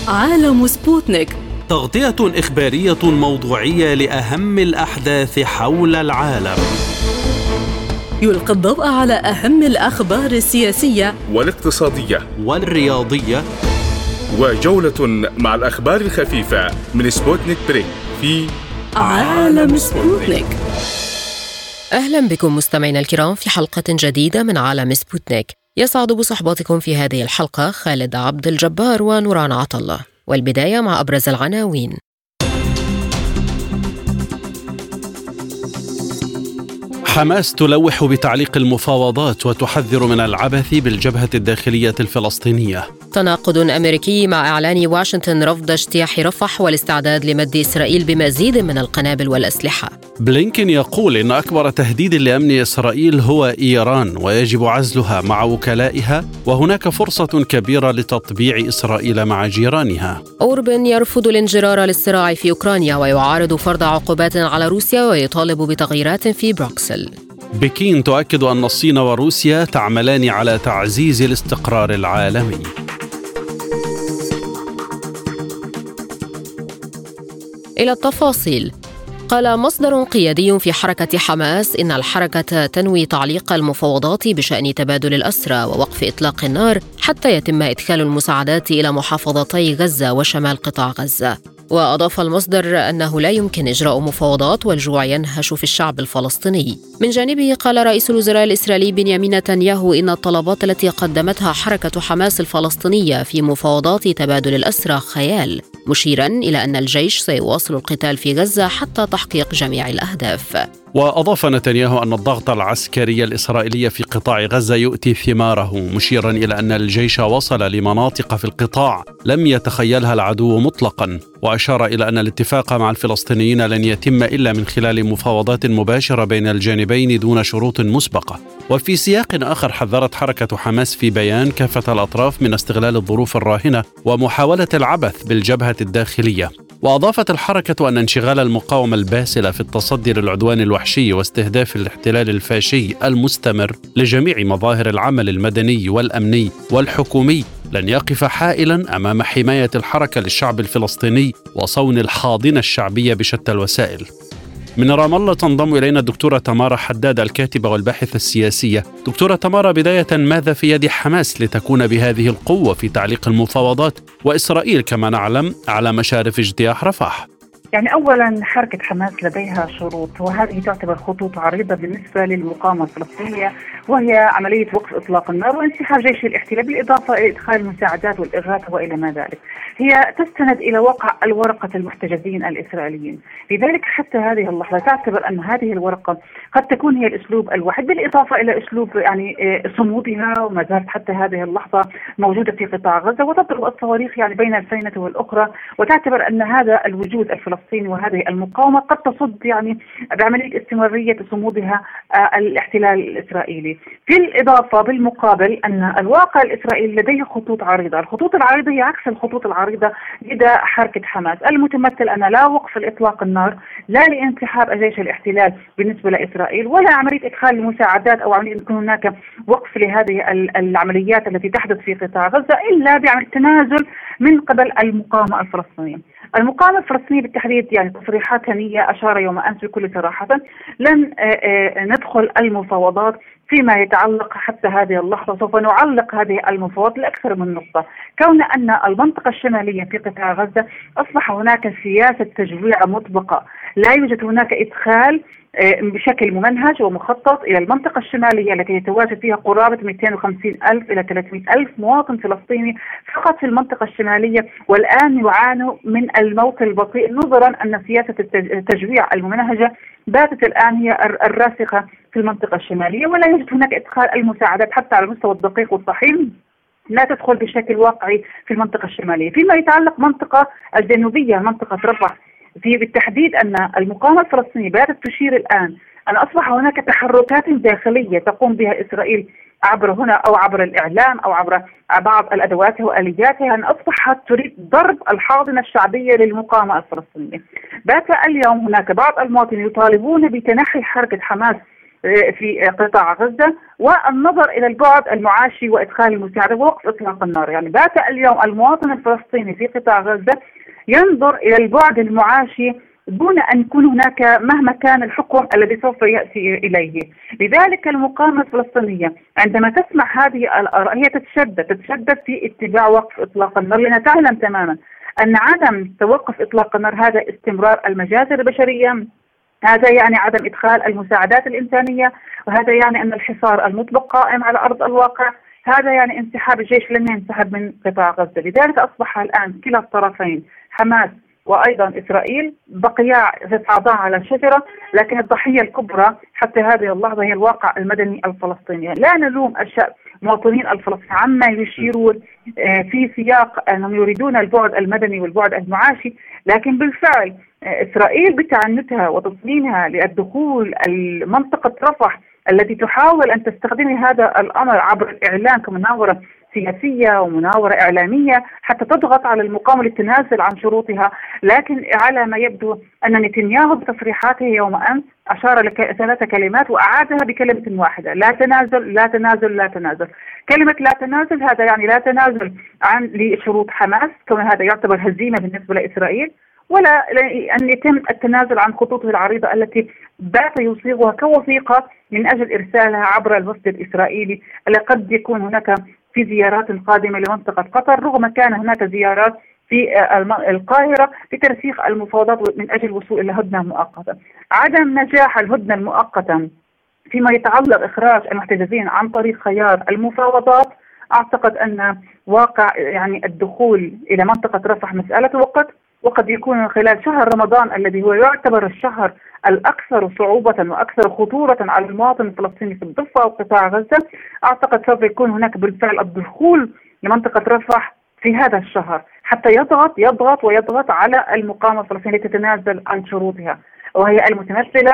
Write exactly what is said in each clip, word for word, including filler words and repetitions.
عالم سبوتنيك، تغطية إخبارية موضوعية لأهم الأحداث حول العالم. يلقي الضوء على أهم الأخبار السياسية والاقتصادية والرياضية، وجولة مع الأخبار الخفيفة من سبوتنيك بريك في عالم سبوتنيك. أهلا بكم مستمعينا الكرام في حلقة جديدة من عالم سبوتنيك. يسعد بصحبتكم في هذه الحلقة خالد عبد الجبار ونوران عطلة، والبداية مع أبرز العناوين. حماس تلوح بتعليق المفاوضات وتحذر من العبث بالجبهة الداخلية الفلسطينية. تناقض أمريكي مع إعلان واشنطن رفض اجتياح رفح والاستعداد لمد إسرائيل بمزيد من القنابل والأسلحة. بلينكين يقول إن أكبر تهديد لأمن إسرائيل هو إيران ويجب عزلها مع وكلائها، وهناك فرصة كبيرة لتطبيع إسرائيل مع جيرانها. أوربن يرفض الانجرار للصراع في أوكرانيا ويعارض فرض عقوبات على روسيا ويطالب بتغييرات في بروكسل. بكين تؤكد أن الصين وروسيا تعملان على تعزيز الاستقرار العالمي. إلى التفاصيل. قال مصدر قيادي في حركة حماس إن الحركة تنوي تعليق المفاوضات بشأن تبادل الأسرى ووقف إطلاق النار حتى يتم إدخال المساعدات إلى محافظتي غزة وشمال قطاع غزة. وأضاف المصدر أنه لا يمكن إجراء مفاوضات والجوع ينهش في الشعب الفلسطيني. من جانبه قال رئيس الوزراء الإسرائيلي بنيامين نتنياهو إن الطلبات التي قدمتها حركة حماس الفلسطينية في مفاوضات تبادل الأسرى خيال، مشيرا إلى أن الجيش سيواصل القتال في غزة حتى تحقيق جميع الأهداف. وأضاف نتنياهو أن الضغط العسكري الإسرائيلي في قطاع غزة يؤتي ثماره، مشيرا إلى أن الجيش وصل لمناطق في القطاع لم يتخيلها العدو مطلقا، وأشار إلى أن الاتفاق مع الفلسطينيين لن يتم إلا من خلال مفاوضات مباشرة بين الجانبين دون شروط مسبقة. وفي سياق آخر حذرت حركة حماس في بيان كافة الأطراف من استغلال الظروف الراهنة ومحاولة العبث بالجبهة الداخلية. وأضافت الحركة أن انشغال المقاومة الباسلة في التصدي للعدوان الوحشي واستهداف الاحتلال الفاشي المستمر لجميع مظاهر العمل المدني والأمني والحكومي لن يقف حائلا أمام حماية الحركة للشعب الفلسطيني وصون الحاضنة الشعبية بشتى الوسائل. من رام الله تنضم إلينا الدكتورة تمارا حداد الكاتبة والباحثة السياسية. دكتورة تمارا، بداية ماذا في يد حماس لتكون بهذه القوة في تعليق المفاوضات، وإسرائيل كما نعلم على مشارف اجتياح رفح؟ يعني أولا حركة حماس لديها شروط، وهذه تعتبر خطوط عريضة بالنسبة للمقاومة الفلسطينية، وهي عملية وقف إطلاق النار وانسحاب جيش الاحتلال بالإضافة إلى إدخال المساعدات والإغاثة وإلى ما ذلك. هي تستند إلى وقع الورقة المحتجزين الإسرائيليين، لذلك حتى هذه اللحظة تعتبر أن هذه الورقة قد تكون هي الأسلوب الوحيد، بالإضافة إلى أسلوب يعني صمودها وما زالت حتى هذه اللحظة موجودة في قطاع غزة وتضرب الصواريخ يعني بين الفينة والأخرى، وتعتبر أن هذا الوجود الفلسطيني وهذه المقاومة قد تصد يعني بعملية استمرارية صمودها آه الاحتلال الإسرائيلي. في الإضافة بالمقابل أن الواقع الإسرائيلي لديه خطوط عريضة، الخطوط العريضة هي عكس الخطوط العريضة لدى حركة حماس، المتمثل أن لا وقف الإطلاق النار، لا لانسحاب جيش الاحتلال بالنسبة لإسرائيل، ولا عملية إدخال المساعدات أو عملية يكون هناك وقف لهذه العمليات التي تحدث في قطاع غزة، إلا بعمل تنازل من قبل المقاومة الفلسطينية. المقاومة الفلسطينية بالتحديد يعني تصريحات هنية أشار يوم أمس بكل صراحة لن ندخل المفاوضات فيما يتعلق حتى هذه اللحظة، سوف نعلق هذه المفاوضات لأكثر من نقطة، كون أن المنطقة الشمالية في قطاع غزة أصبح هناك سياسة تجويع مطبقة، لا يوجد هناك إدخال بشكل ممنهج ومخطط إلى المنطقة الشمالية التي يتواجد فيها قرابة مئتين وخمسين ألف إلى ثلاثمئة ألف مواطن فلسطيني فقط في المنطقة الشمالية، والآن يعانوا من الموت البطيء نظرا أن سياسة التجويع الممنهجة باتت الآن هي الراسخة في المنطقة الشمالية، ولا يوجد هناك إدخال المساعدات حتى على المستوى الدقيق والطحين، لا تدخل بشكل واقعي في المنطقة الشمالية. فيما يتعلق منطقة الجنوبية منطقة رفح، في بالتحديد أن المقاومة الفلسطينية باتت تشير الآن أن أصبح هناك تحركات داخلية تقوم بها إسرائيل عبر هنا أو عبر الإعلام أو عبر بعض الأدوات وآلياتها، أن أصبحت تريد ضرب الحاضنة الشعبية للمقاومة الفلسطينية. بات اليوم هناك بعض المواطنين يطالبون بتنحي حركة حماس في قطاع غزة، والنظر إلى البعد المعاشي وإدخال المساعدة ووقف إطلاق النار. يعني بات اليوم المواطن الفلسطيني في قطاع غزة ينظر إلى البعد المعاشي دون أن يكون هناك مهما كان الحكم الذي سوف يأتي إليه. لذلك المقاومة الفلسطينية عندما تسمع هذه الآراء هي تتشدد تتشدد في اتباع وقف إطلاق النار، لأنها تعلم تماما أن عدم توقف إطلاق النار هذا استمرار المجازر البشرية، هذا يعني عدم إدخال المساعدات الإنسانية، وهذا يعني أن الحصار المطلق قائم على أرض الواقع، هذا يعني انسحاب الجيش لن ينسحب من قطاع غزة. لذلك أصبح الآن كلا الطرفين حماس وأيضا إسرائيل بقيا يصعدان على الشجرة، لكن الضحية الكبرى حتى هذه اللحظة هي الواقع المدني الفلسطيني. لا نلوم المواطنين الفلسطينيين عما يشيرون في سياق أنهم يريدون البعد المدني والبعد المعاشي، لكن بالفعل إسرائيل بتعنتها وتصميمها للدخول المنطقة رفح التي تحاول أن تستخدم هذا الأمر عبر الإعلام كمناورة سياسية ومناورة إعلامية حتى تضغط على المقاومة للتنازل عن شروطها. لكن على ما يبدو أن نتنياهو بتصريحاته يوم أمس أشار لثلاث كلمات وأعادها بكلمة واحدة: لا تنازل لا تنازل لا تنازل. كلمة لا تنازل هذا يعني لا تنازل عن لشروط حماس، كون هذا يعتبر هزيمة بالنسبة لإسرائيل، ولا أن يتم التنازل عن خطوطه العريضة التي بات يصيغها كوثيقة من أجل إرسالها عبر الوفد الإسرائيلي، الذي قد يكون هناك في زيارات قادمة لمنطقة قطر، رغم كان هناك زيارات في القاهرة لترسيخ المفاوضات من أجل الوصول إلى هدنة مؤقتة. عدم نجاح الهدنة المؤقتة فيما يتعلق إخراج المحتجزين عن طريق خيار المفاوضات، أعتقد أن واقع يعني الدخول إلى منطقة رفح مسألة وقت، وقد يكون خلال شهر رمضان الذي هو يعتبر الشهر الأكثر صعوبة وأكثر خطورة على المواطن الفلسطيني في الضفة وقطاع غزة. أعتقد سوف يكون هناك بالفعل الدخول لمنطقة رفح في هذا الشهر حتى يضغط يضغط ويضغط على المقاومة الفلسطينية تتنازل عن شروطها، وهي المتمثلة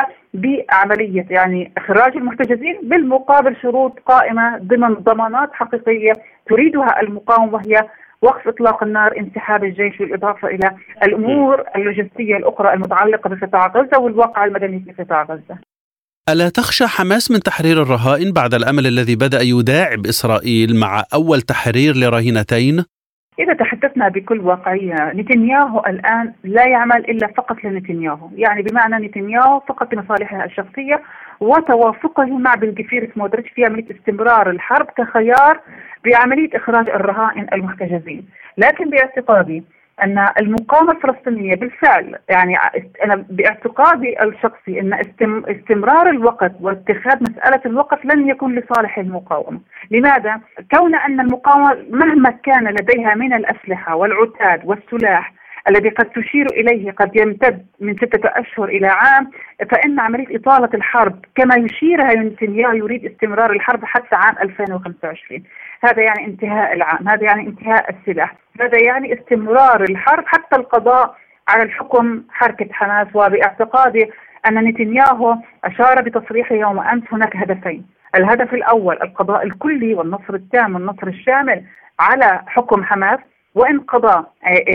بعملية يعني إخراج المحتجزين بالمقابل شروط قائمة ضمن ضمانات حقيقية تريدها المقاومة، وهي وقف إطلاق النار، انسحاب الجيش، بالإضافة إلى الأمور اللوجستية الأخرى المتعلقة بقطاع غزة والواقع المدني في قطاع غزة. ألا تخشى حماس من تحرير الرهائن بعد الأمل الذي بدأ يداعب إسرائيل مع أول تحرير لرهينتين؟ إذا تحدثنا بكل واقعية، نتنياهو الآن لا يعمل إلا فقط لنتنياهو، يعني بمعنى نتنياهو فقط لمصالحه الشخصية وتوافقه مع بن غفير سموتريتش في عملية استمرار الحرب كخيار بعملية إخراج الرهائن المحتجزين. لكن باعتقادي أن المقاومة الفلسطينية بالفعل، يعني أنا باعتقادي الشخصي أن استمرار الوقت واتخاذ مسألة الوقت لن يكون لصالح المقاومة. لماذا؟ كون أن المقاومة مهما كان لديها من الأسلحة والعتاد والسلاح الذي قد تشير إليه قد يمتد من ستة أشهر إلى عام، فإن عملية إطالة الحرب كما يشيرها نتنياهو يريد استمرار الحرب حتى عام ألفين وخمسة وعشرين. هذا يعني انتهاء العام، هذا يعني انتهاء السلاح، هذا يعني استمرار الحرب حتى القضاء على الحكم حركة حماس. وباعتقادي أن نتنياهو أشار بتصريحه يوم أمس هناك هدفين: الهدف الأول القضاء الكلي والنصر التام والنصر الشامل على حكم حماس، وإن قضى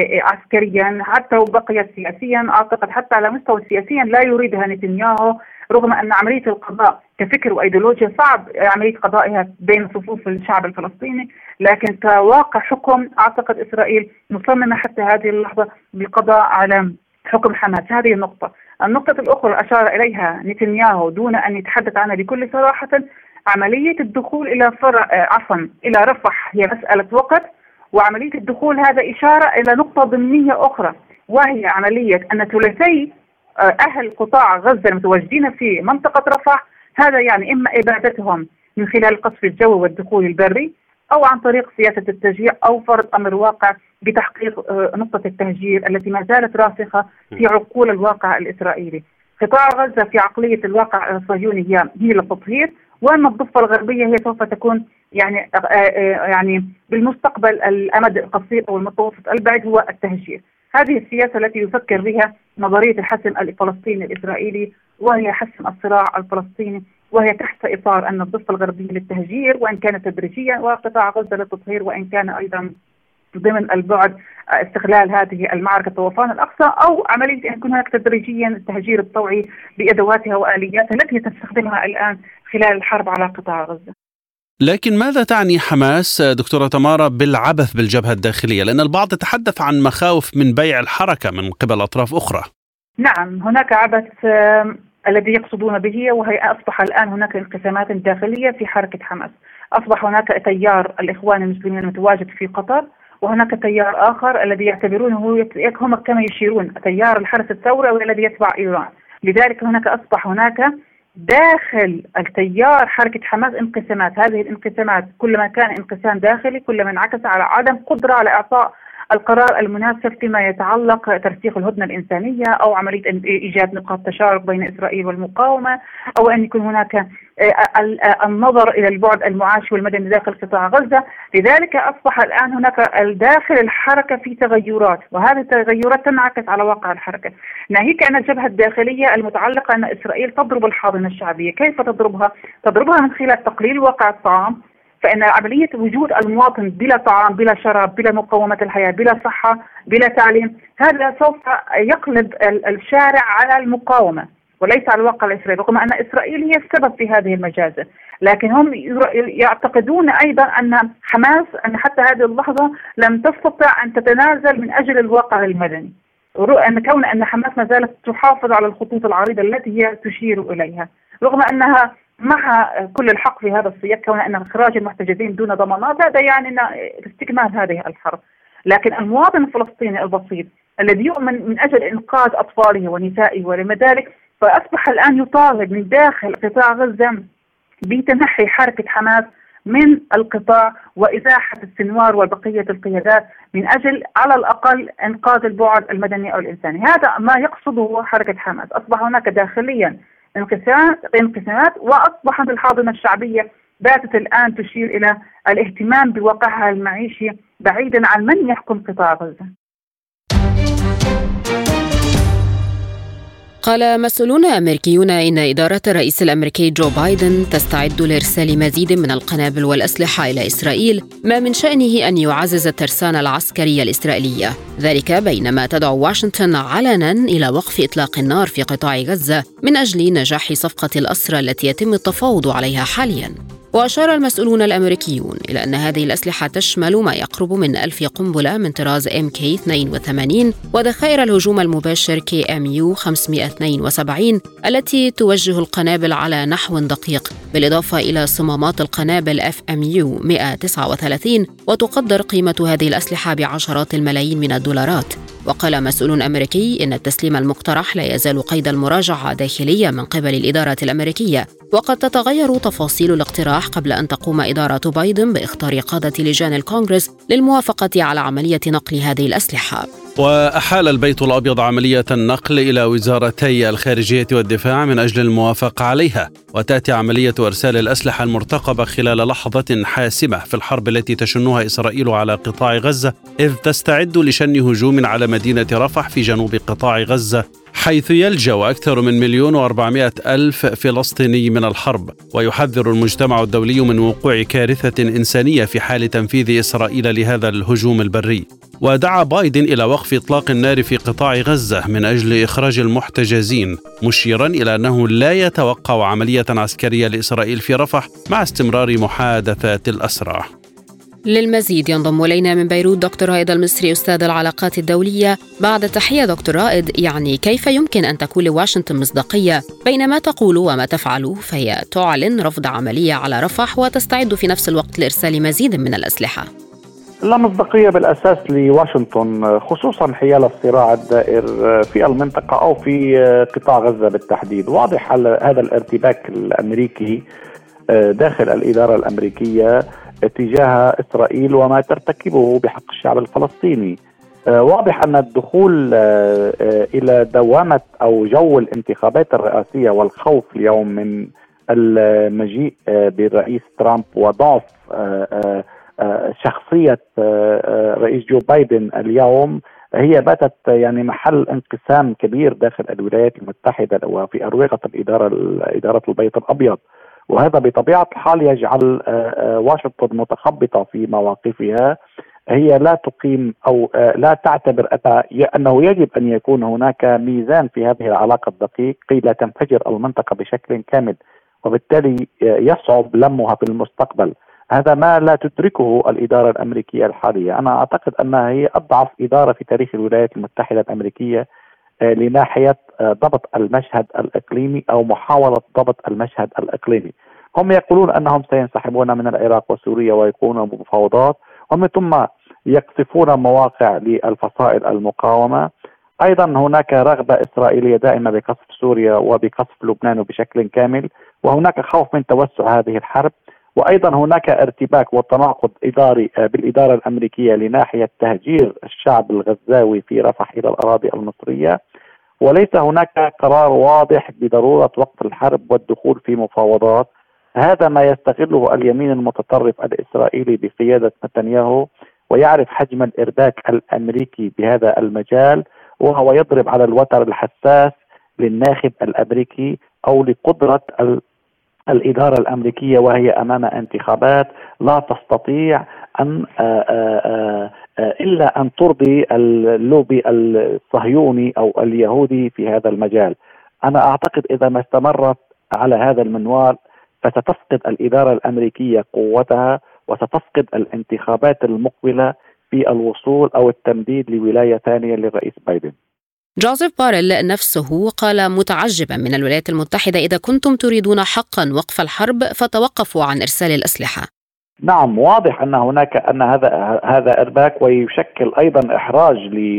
عسكريا حتى وبقي سياسيا، أعتقد حتى على مستوى سياسيا لا يريدها نتنياهو، رغم أن عملية القضاء كفكر وأيديولوجيا صعب عملية قضائها بين صفوف الشعب الفلسطيني، لكن كواقع حكم أعتقد إسرائيل مصممة حتى هذه اللحظة بالقضاء على حكم حماس. هذه النقطة. النقطة الأخرى أشار إليها نتنياهو دون أن يتحدث عنها بكل صراحة: عملية الدخول إلى فرع عفوا إلى رفح هي مسألة وقت، وعملية الدخول هذا إشارة إلى نقطة ضمنية أخرى، وهي عملية أن ثلاثي أهل قطاع غزة المتواجدين في منطقة رفح، هذا يعني إما إبادتهم من خلال القصف الجوي والدخول البري، أو عن طريق سياسة التشجيع، أو فرض أمر واقع بتحقيق نقطة التهجير التي ما زالت راسخة في عقول الواقع الإسرائيلي. قطاع غزة في عقلية الواقع الصهيوني هي هي للتطهير، وأن الضفة الغربية هي سوف تكون يعني يعني بالمستقبل الأمد القصير أو المتوسط البعيد هو التهجير. هذه السياسة التي يفكر بها نظرية الحسم الفلسطيني الإسرائيلي، وهي حسم الصراع الفلسطيني، وهي تحت إطار أن الضفة الغربية للتهجير وإن كان تدريجيا، وقطاع غزة للتطهير وإن كان أيضا ضمن البعد استغلال هذه المعركة طوفان الأقصى، أو عملية أن يكون هناك تدريجيا التهجير الطوعي بأدواتها وآلياتها التي تستخدمها الآن خلال الحرب على قطاع غزة. لكن ماذا تعني حماس دكتورة تمارا بالعبث بالجبهة الداخلية؟ لأن البعض يتحدث عن مخاوف من بيع الحركة من قبل أطراف أخرى. نعم، هناك عبث الذي يقصدون به، وهي أصبح الآن هناك انقسامات داخلية في حركة حماس. أصبح هناك تيار الإخوان المسلمين المتواجد في قطر، وهناك تيار آخر الذي يعتبرونه هم كما يشيرون تيار الحرس الثوري والذي يتبع إيران. لذلك هناك أصبح هناك داخل التيار حركة حماس انقسامات. هذه الانقسامات كلما كان انقسام داخلي كلما انعكس على عدم قدرة على إعطاء القرار المناسب فيما يتعلق ترسيخ الهدنة الإنسانية، أو عملية إيجاد نقاط تشارك بين إسرائيل والمقاومة، أو أن يكون هناك النظر إلى البعد المعاشي والمدني داخل قطاع غزة. لذلك أصبح الآن هناك داخل الحركة في تغيرات، وهذه التغيرات تنعكس على واقع الحركة، ناهيك أن الجبهة الداخلية المتعلقة أن إسرائيل تضرب الحاضنة الشعبية. كيف تضربها؟ تضربها من خلال تقليل واقع الطعام، فإن عملية وجود المواطن بلا طعام بلا شراب بلا مقومات الحياة بلا صحة بلا تعليم، هذا سوف يقلب الشارع على المقاومة وليس على الواقع الإسرائيلي، رغم أن إسرائيل هي السبب في هذه المجازر. لكن هم يعتقدون أيضا أن حماس أن حتى هذه اللحظة لم تستطع أن تتنازل من أجل الواقع المدني، أن كون أن حماس ما زالت تحافظ على الخطوط العريضة التي هي تشير إليها، رغم أنها مع كل الحق في هذا السياق، كون أن إخراج المحتجزين دون ضمانات هذا يعني أن استكمال هذه الحرب. لكن المواطن الفلسطيني البسيط الذي يؤمن من أجل إنقاذ أطفاله ونسائه ولما ذلك، فأصبح الآن يطالب من داخل قطاع غزة بتنحي حركة حماس من القطاع وإزاحة السنوار وبقية القيادات من أجل على الأقل إنقاذ البعد المدني أو الإنساني. هذا ما يقصده حركة حماس. أصبح هناك داخليا انقسامات، وأصبحت الحاضنة الشعبية باتت الآن تشير إلى الاهتمام بواقعها المعيشي بعيدا عن من يحكم قطاع غزة. قال مسؤولون أمريكيون إن إدارة الرئيس الأمريكي جو بايدن تستعد لإرسال مزيد من القنابل والأسلحة إلى إسرائيل، ما من شأنه أن يعزز الترسانة العسكرية الإسرائيلية، ذلك بينما تدعو واشنطن علنا إلى وقف إطلاق النار في قطاع غزة من أجل نجاح صفقة الأسرى التي يتم التفاوض عليها حالياً. وأشار المسؤولون الأمريكيون إلى أن هذه الأسلحة تشمل ما يقرب من ألف قنبلة من طراز إم كي اثنين وثمانين وذخائر الهجوم المباشر كي إم يو خمسمائة واثنين وسبعين التي توجه القنابل على نحو دقيق، بالإضافة إلى صمامات القنابل إف إم يو مائة وتسعة وثلاثين، وتقدر قيمة هذه الأسلحة بعشرات الملايين من الدولارات. وقال مسؤول أمريكي إن التسليم المقترح لا يزال قيد المراجعة داخلية من قبل الإدارة الأمريكية، وقد تتغير تفاصيل الاقتراح قبل أن تقوم إدارة بايدن باختيار قادة لجان الكونغرس للموافقة على عملية نقل هذه الأسلحة. وأحال البيت الأبيض عملية النقل إلى وزارتي الخارجية والدفاع من أجل الموافقة عليها، وتأتي عملية إرسال الأسلحة المرتقبة خلال لحظة حاسمة في الحرب التي تشنها إسرائيل على قطاع غزة، إذ تستعد لشن هجوم على مدينة رفح في جنوب قطاع غزة، حيث يلجأ أكثر من مليون وأربعمائة ألف فلسطيني من الحرب. ويحذر المجتمع الدولي من وقوع كارثة إنسانية في حال تنفيذ إسرائيل لهذا الهجوم البري. ودعا بايدن إلى وقف إطلاق النار في قطاع غزة من أجل إخراج المحتجزين، مشيرا إلى أنه لا يتوقع عملية عسكرية لإسرائيل في رفح مع استمرار محادثات الأسرى. للمزيد ينضم إلينا من بيروت دكتور رائد المصري أستاذ العلاقات الدولية. بعد تحية دكتور رائد، يعني كيف يمكن أن تكون لواشنطن مصداقية بين ما تقول وما تفعل؟ فهي تعلن رفض عملية على رفح وتستعد في نفس الوقت لإرسال مزيد من الأسلحة. لا مصداقية بالأساس لواشنطن، خصوصا حيال الصراع الدائر في المنطقة أو في قطاع غزة بالتحديد. واضح هذا الارتباك الأمريكي داخل الإدارة الأمريكية تجاه إسرائيل وما ترتكبه بحق الشعب الفلسطيني. واضح أن الدخول إلى دوامة أو جو الانتخابات الرئاسية والخوف اليوم من المجيء بالرئيس ترامب وضعف شخصية رئيس جو بايدن اليوم هي باتت يعني محل انقسام كبير داخل الولايات المتحدة وفي أروقة الإدارة إدارة البيت الأبيض، وهذا بطبيعة الحال يجعل واشنطن متخبطة في مواقفها هي لا تقيم أو لا تعتبر أنه يجب أن يكون هناك ميزان في هذه العلاقة الدقيق كي لا تنفجر المنطقة بشكل كامل، وبالتالي يصعب لمها في المستقبل. هذا ما لا تدركه الإدارة الأمريكية الحالية. أنا أعتقد أنها هي أضعف إدارة في تاريخ الولايات المتحدة الأمريكية لناحية ضبط المشهد الإقليمي أو محاولة ضبط المشهد الإقليمي. هم يقولون أنهم سينسحبون من العراق وسوريا ويقومون بمفاوضات، ومن ثم يقصفون مواقع للفصائل المقاومة. أيضا هناك رغبة إسرائيلية دائمة بقصف سوريا وبقصف لبنان بشكل كامل، وهناك خوف من توسع هذه الحرب. وأيضا هناك ارتباك وتناقض إداري بالإدارة الأمريكية لناحية تهجير الشعب الغزاوي في رفح إلى الأراضي المصرية، وليس هناك قرار واضح بضرورة وقف الحرب والدخول في مفاوضات. هذا ما يستغله اليمين المتطرف الإسرائيلي بقيادة نتنياهو، ويعرف حجم الإرباك الأمريكي بهذا المجال، وهو يضرب على الوتر الحساس للناخب الأمريكي أو لقدرة الإدارة الأمريكية، وهي أمام انتخابات لا تستطيع أن آآ آآ إلا أن ترضي اللوبي الصهيوني أو اليهودي في هذا المجال. أنا أعتقد إذا ما استمرت على هذا المنوال فستفقد الإدارة الأمريكية قوتها، وستفقد الانتخابات المقبلة في الوصول أو التمديد لولاية ثانية للرئيس بايدن. جوزيف باريل نفسه قال متعجبا من الولايات المتحدة: إذا كنتم تريدون حقا وقف الحرب فتوقفوا عن إرسال الأسلحة. نعم، واضح أن هناك أن هذا هذا إرباك، ويشكل أيضا إحراج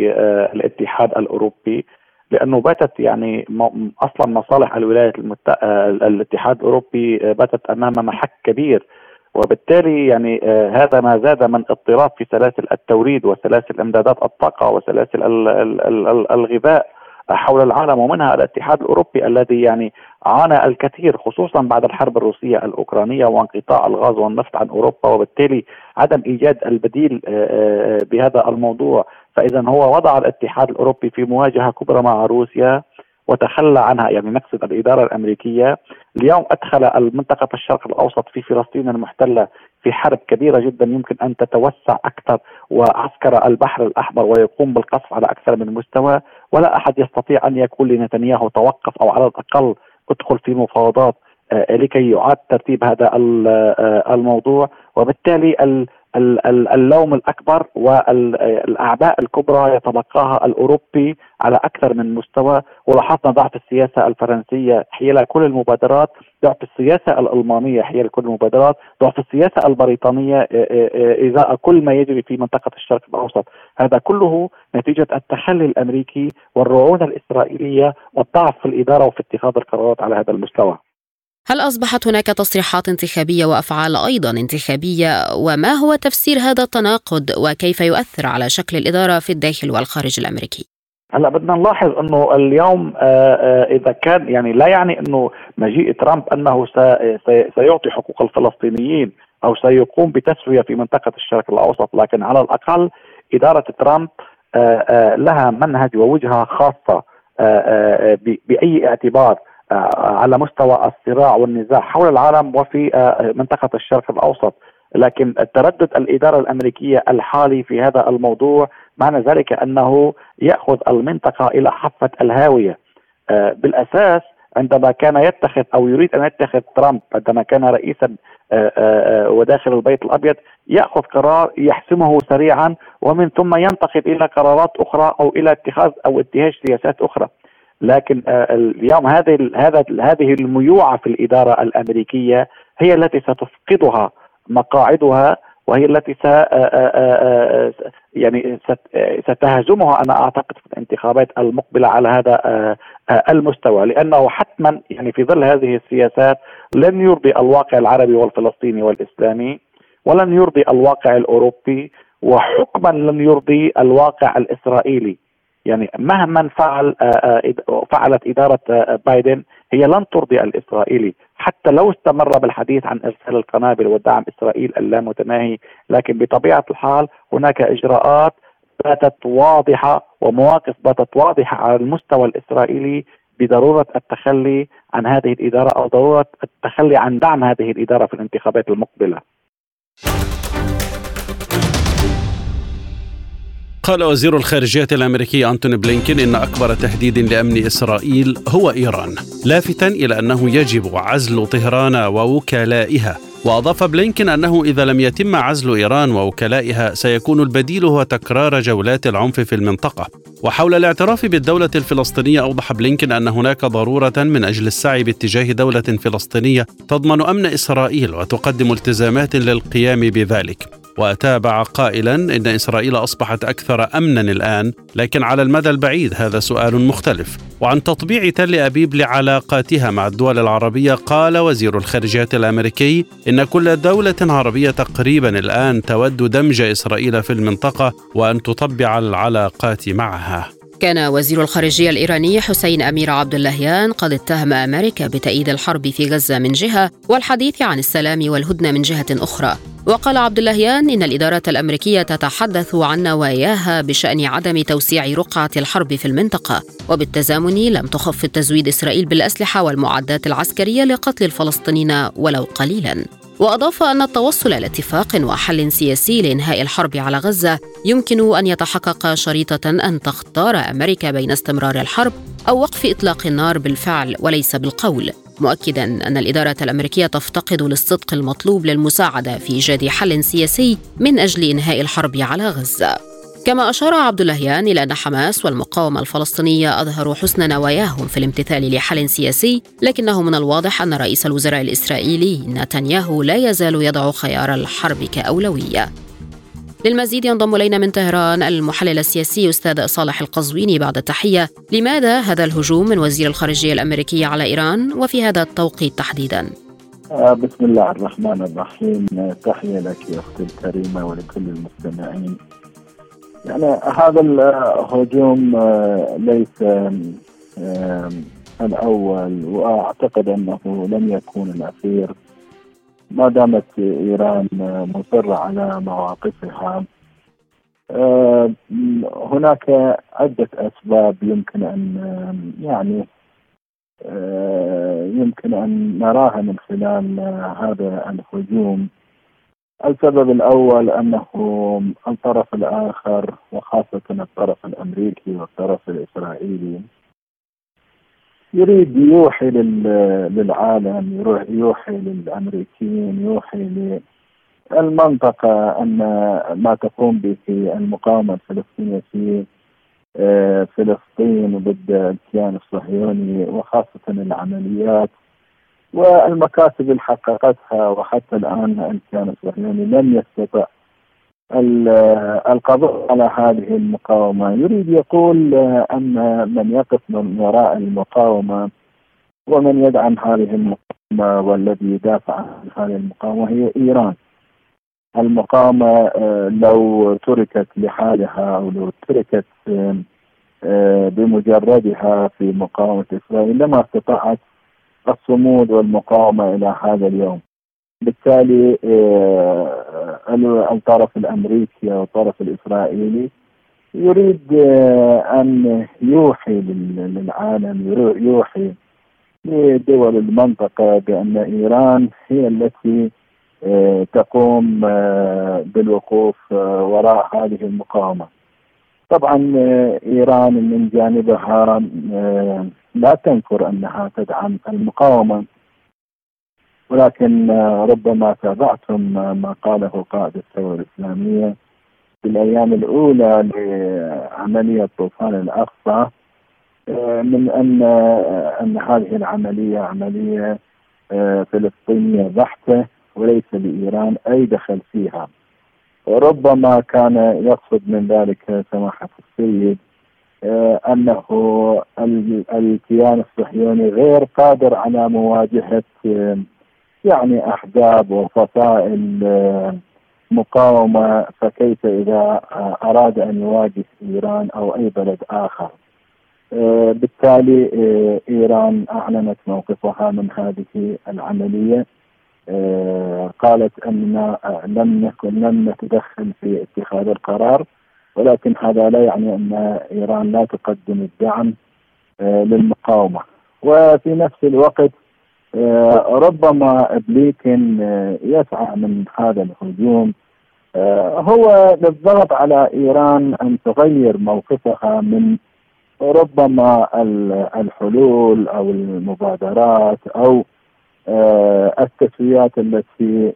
للاتحاد الأوروبي، لأنه باتت يعني أصلا مصالح الولايات المتحدة الاتحاد الأوروبي باتت أمام محك كبير، وبالتالي يعني آه هذا ما زاد من اضطراب في سلاسل التوريد وسلاسل امدادات الطاقة وسلاسل ال ال ال الغذاء حول العالم، ومنها الاتحاد الأوروبي الذي يعني عانى الكثير خصوصا بعد الحرب الروسية الأوكرانية وانقطاع الغاز والنفط عن أوروبا، وبالتالي عدم إيجاد البديل آه بهذا الموضوع. فإذا هو وضع الاتحاد الأوروبي في مواجهة كبرى مع روسيا وتخلى عنها، يعني نقصد الإدارة الأمريكية. اليوم أدخل المنطقة الشرق الأوسط في فلسطين المحتلة في حرب كبيرة جدا يمكن أن تتوسع أكثر، وعسكر البحر الأحمر ويقوم بالقصف على أكثر من مستوى، ولا أحد يستطيع أن يقول لنتنياهو توقف أو على الأقل ادخل في مفاوضات لكي يعاد ترتيب هذا الموضوع. وبالتالي اللوم الأكبر والأعباء الكبرى يتلقاها الأوروبي على أكثر من مستوى. ولاحظنا ضعف السياسة الفرنسية حيال كل المبادرات، ضعف السياسة الألمانية حيال كل المبادرات، ضعف السياسة البريطانية إزاء كل ما يجري في منطقة الشرق الأوسط. هذا كله نتيجة التخلي الأمريكي والرعونة الإسرائيلية والضعف في الإدارة وفي اتخاذ القرارات على هذا المستوى. هل أصبحت هناك تصريحات انتخابية وأفعال أيضا انتخابية؟ وما هو تفسير هذا التناقض وكيف يؤثر على شكل الإدارة في الداخل والخارج الأمريكي؟ هلا بدنا نلاحظ أنه اليوم إذا كان يعني لا يعني أنه مجيء ترامب أنه سيعطي حقوق الفلسطينيين أو سيقوم بتسوية في منطقة الشرق الأوسط، لكن على الأقل إدارة ترامب لها منهج ووجهة خاصة بأي اعتبار على مستوى الصراع والنزاع حول العالم وفي منطقة الشرق الأوسط. لكن التردد الإدارة الأمريكية الحالي في هذا الموضوع معنى ذلك أنه يأخذ المنطقة إلى حافة الهاوية. بالأساس عندما كان يتخذ أو يريد أن يتخذ ترامب عندما كان رئيسا وداخل البيت الأبيض يأخذ قرار يحسمه سريعا، ومن ثم ينتقل إلى قرارات أخرى أو إلى اتخاذ أو اتجاه سياسات أخرى. لكن اليوم هذه هذا هذه الميوعة في الإدارة الأمريكية هي التي ستفقدها مقاعدها، وهي التي س يعني ستهزمها أنا أعتقد في الانتخابات المقبلة على هذا المستوى، لأنه حتما يعني في ظل هذه السياسات لن يرضي الواقع العربي والفلسطيني والإسلامي، ولن يرضي الواقع الأوروبي، وحكما لن يرضي الواقع الإسرائيلي. يعني مهما فعل فعلت إدارة بايدن هي لن ترضي الإسرائيلي، حتى لو استمر بالحديث عن إرسال القنابل ودعم إسرائيل اللامتناهي. لكن بطبيعة الحال هناك إجراءات باتت واضحة ومواقف باتت واضحة على المستوى الإسرائيلي بضرورة التخلي عن هذه الإدارة أو ضرورة التخلي عن دعم هذه الإدارة في الانتخابات المقبلة. قال وزير الخارجية الأمريكي أنتوني بلينكين إن أكبر تهديد لأمن إسرائيل هو إيران، لافتاً إلى أنه يجب عزل طهران ووكلائها. وأضاف بلينكين أنه إذا لم يتم عزل إيران ووكلائها سيكون البديل هو تكرار جولات العنف في المنطقة. وحول الاعتراف بالدولة الفلسطينية أوضح بلينكين أن هناك ضرورة من أجل السعي باتجاه دولة فلسطينية تضمن أمن إسرائيل وتقدم التزامات للقيام بذلك. وتابع قائلا إن إسرائيل أصبحت أكثر أمنا الآن، لكن على المدى البعيد هذا سؤال مختلف. وعن تطبيع تل أبيب لعلاقاتها مع الدول العربية قال وزير الخارجية الأمريكي إن كل دولة عربية تقريبا الآن تود دمج إسرائيل في المنطقة وأن تطبع العلاقات معها. كان وزير الخارجية الإيراني حسين أمير عبد اللهيان قد اتهم أمريكا بتأييد الحرب في غزة من جهة والحديث عن السلام والهدنة من جهة أخرى. وقال عبد اللهيان إن الإدارة الأمريكية تتحدث عن نواياها بشأن عدم توسيع رقعة الحرب في المنطقة، وبالتزامن لم تخفض تزويد إسرائيل بالأسلحة والمعدات العسكرية لقتل الفلسطينيين ولو قليلا. وأضاف أن التوصل لاتفاق وحل سياسي لإنهاء الحرب على غزة يمكن أن يتحقق شريطة أن تختار أمريكا بين استمرار الحرب أو وقف إطلاق النار بالفعل وليس بالقول، مؤكدا أن الإدارة الأمريكية تفتقد للصدق المطلوب للمساعدة في إيجاد حل سياسي من أجل إنهاء الحرب على غزة. كما أشار عبد اللهيان إلى أن حماس والمقاومة الفلسطينية أظهروا حسن نواياهم في الامتثال لحل سياسي، لكنه من الواضح أن رئيس الوزراء الإسرائيلي نتنياهو لا يزال يضع خيار الحرب كأولوية. للمزيد ينضم إلينا من طهران المحلل السياسي أستاذ صالح القزويني. بعد التحية، لماذا هذا الهجوم من وزير الخارجية الأمريكي على إيران وفي هذا التوقيت تحديدا؟ بسم الله الرحمن الرحيم. تحية لك يا أختي الكريمة ولكل المستمعين. يعني هذا الهجوم ليس الأول، وأعتقد أنه لن يكون الأخير ما دامت إيران مصرة على مواقفها. هناك عدة أسباب يمكن أن يعني يمكن أن نراها من خلال هذا الهجوم. السبب الأول أنه الطرف الآخر وخاصة الطرف الأمريكي والطرف الإسرائيلي يريد يوحي للعالم، يوحي للأمريكيين، يوحي للمنطقة أن ما تقوم به المقاومة الفلسطينية في فلسطين ضد الكيان الصهيوني وخاصة العمليات والمكاسب اللي حققتها، وحتى الآن الكيان الصهيوني لم يستطع القضاء على هذه المقاومة. يريد يقول أن من يقف من وراء المقاومة ومن يدعم هذه المقاومة والذي يدافع عن هذه المقاومة هي إيران. المقاومة لو تركت لحالها أو لو تركت بمجردها في مقاومة إسرائيل لما استطاعت الصمود والمقاومة إلى هذا اليوم. بالتالي الطرف الأمريكي والطرف الإسرائيلي يريد أن يوحي للعالم، يوحي لدول المنطقة بأن إيران هي التي تقوم بالوقوف وراء هذه المقاومة. طبعا إيران من جانبها لا تنكر أنها تدعم المقاومة، ولكن ربما تابعتم ما قاله قائد الثورة الإسلامية في الأيام الأولى لعملية طوفان الأقصى من أن أن هذه العملية عملية فلسطينية بحتة وليس لإيران أي دخل فيها. ربما كان يقصد من ذلك سماحة السيد أنه الكيان الصهيوني غير قادر على مواجهة يعني أحزاب وفصائل مقاومة، فكيف إذا أراد أن يواجه إيران أو أي بلد آخر. بالتالي إيران أعلنت موقفها من هذه العملية، قالت أننا لم نكن لم نتدخل في اتخاذ القرار، ولكن هذا لا يعني أن إيران لا تقدم الدعم للمقاومة. وفي نفس الوقت ربما بلينكين يسعى من هذا الهجوم هو للضغط على إيران أن تغير موقفها من ربما الحلول أو المبادرات أو التسويات التي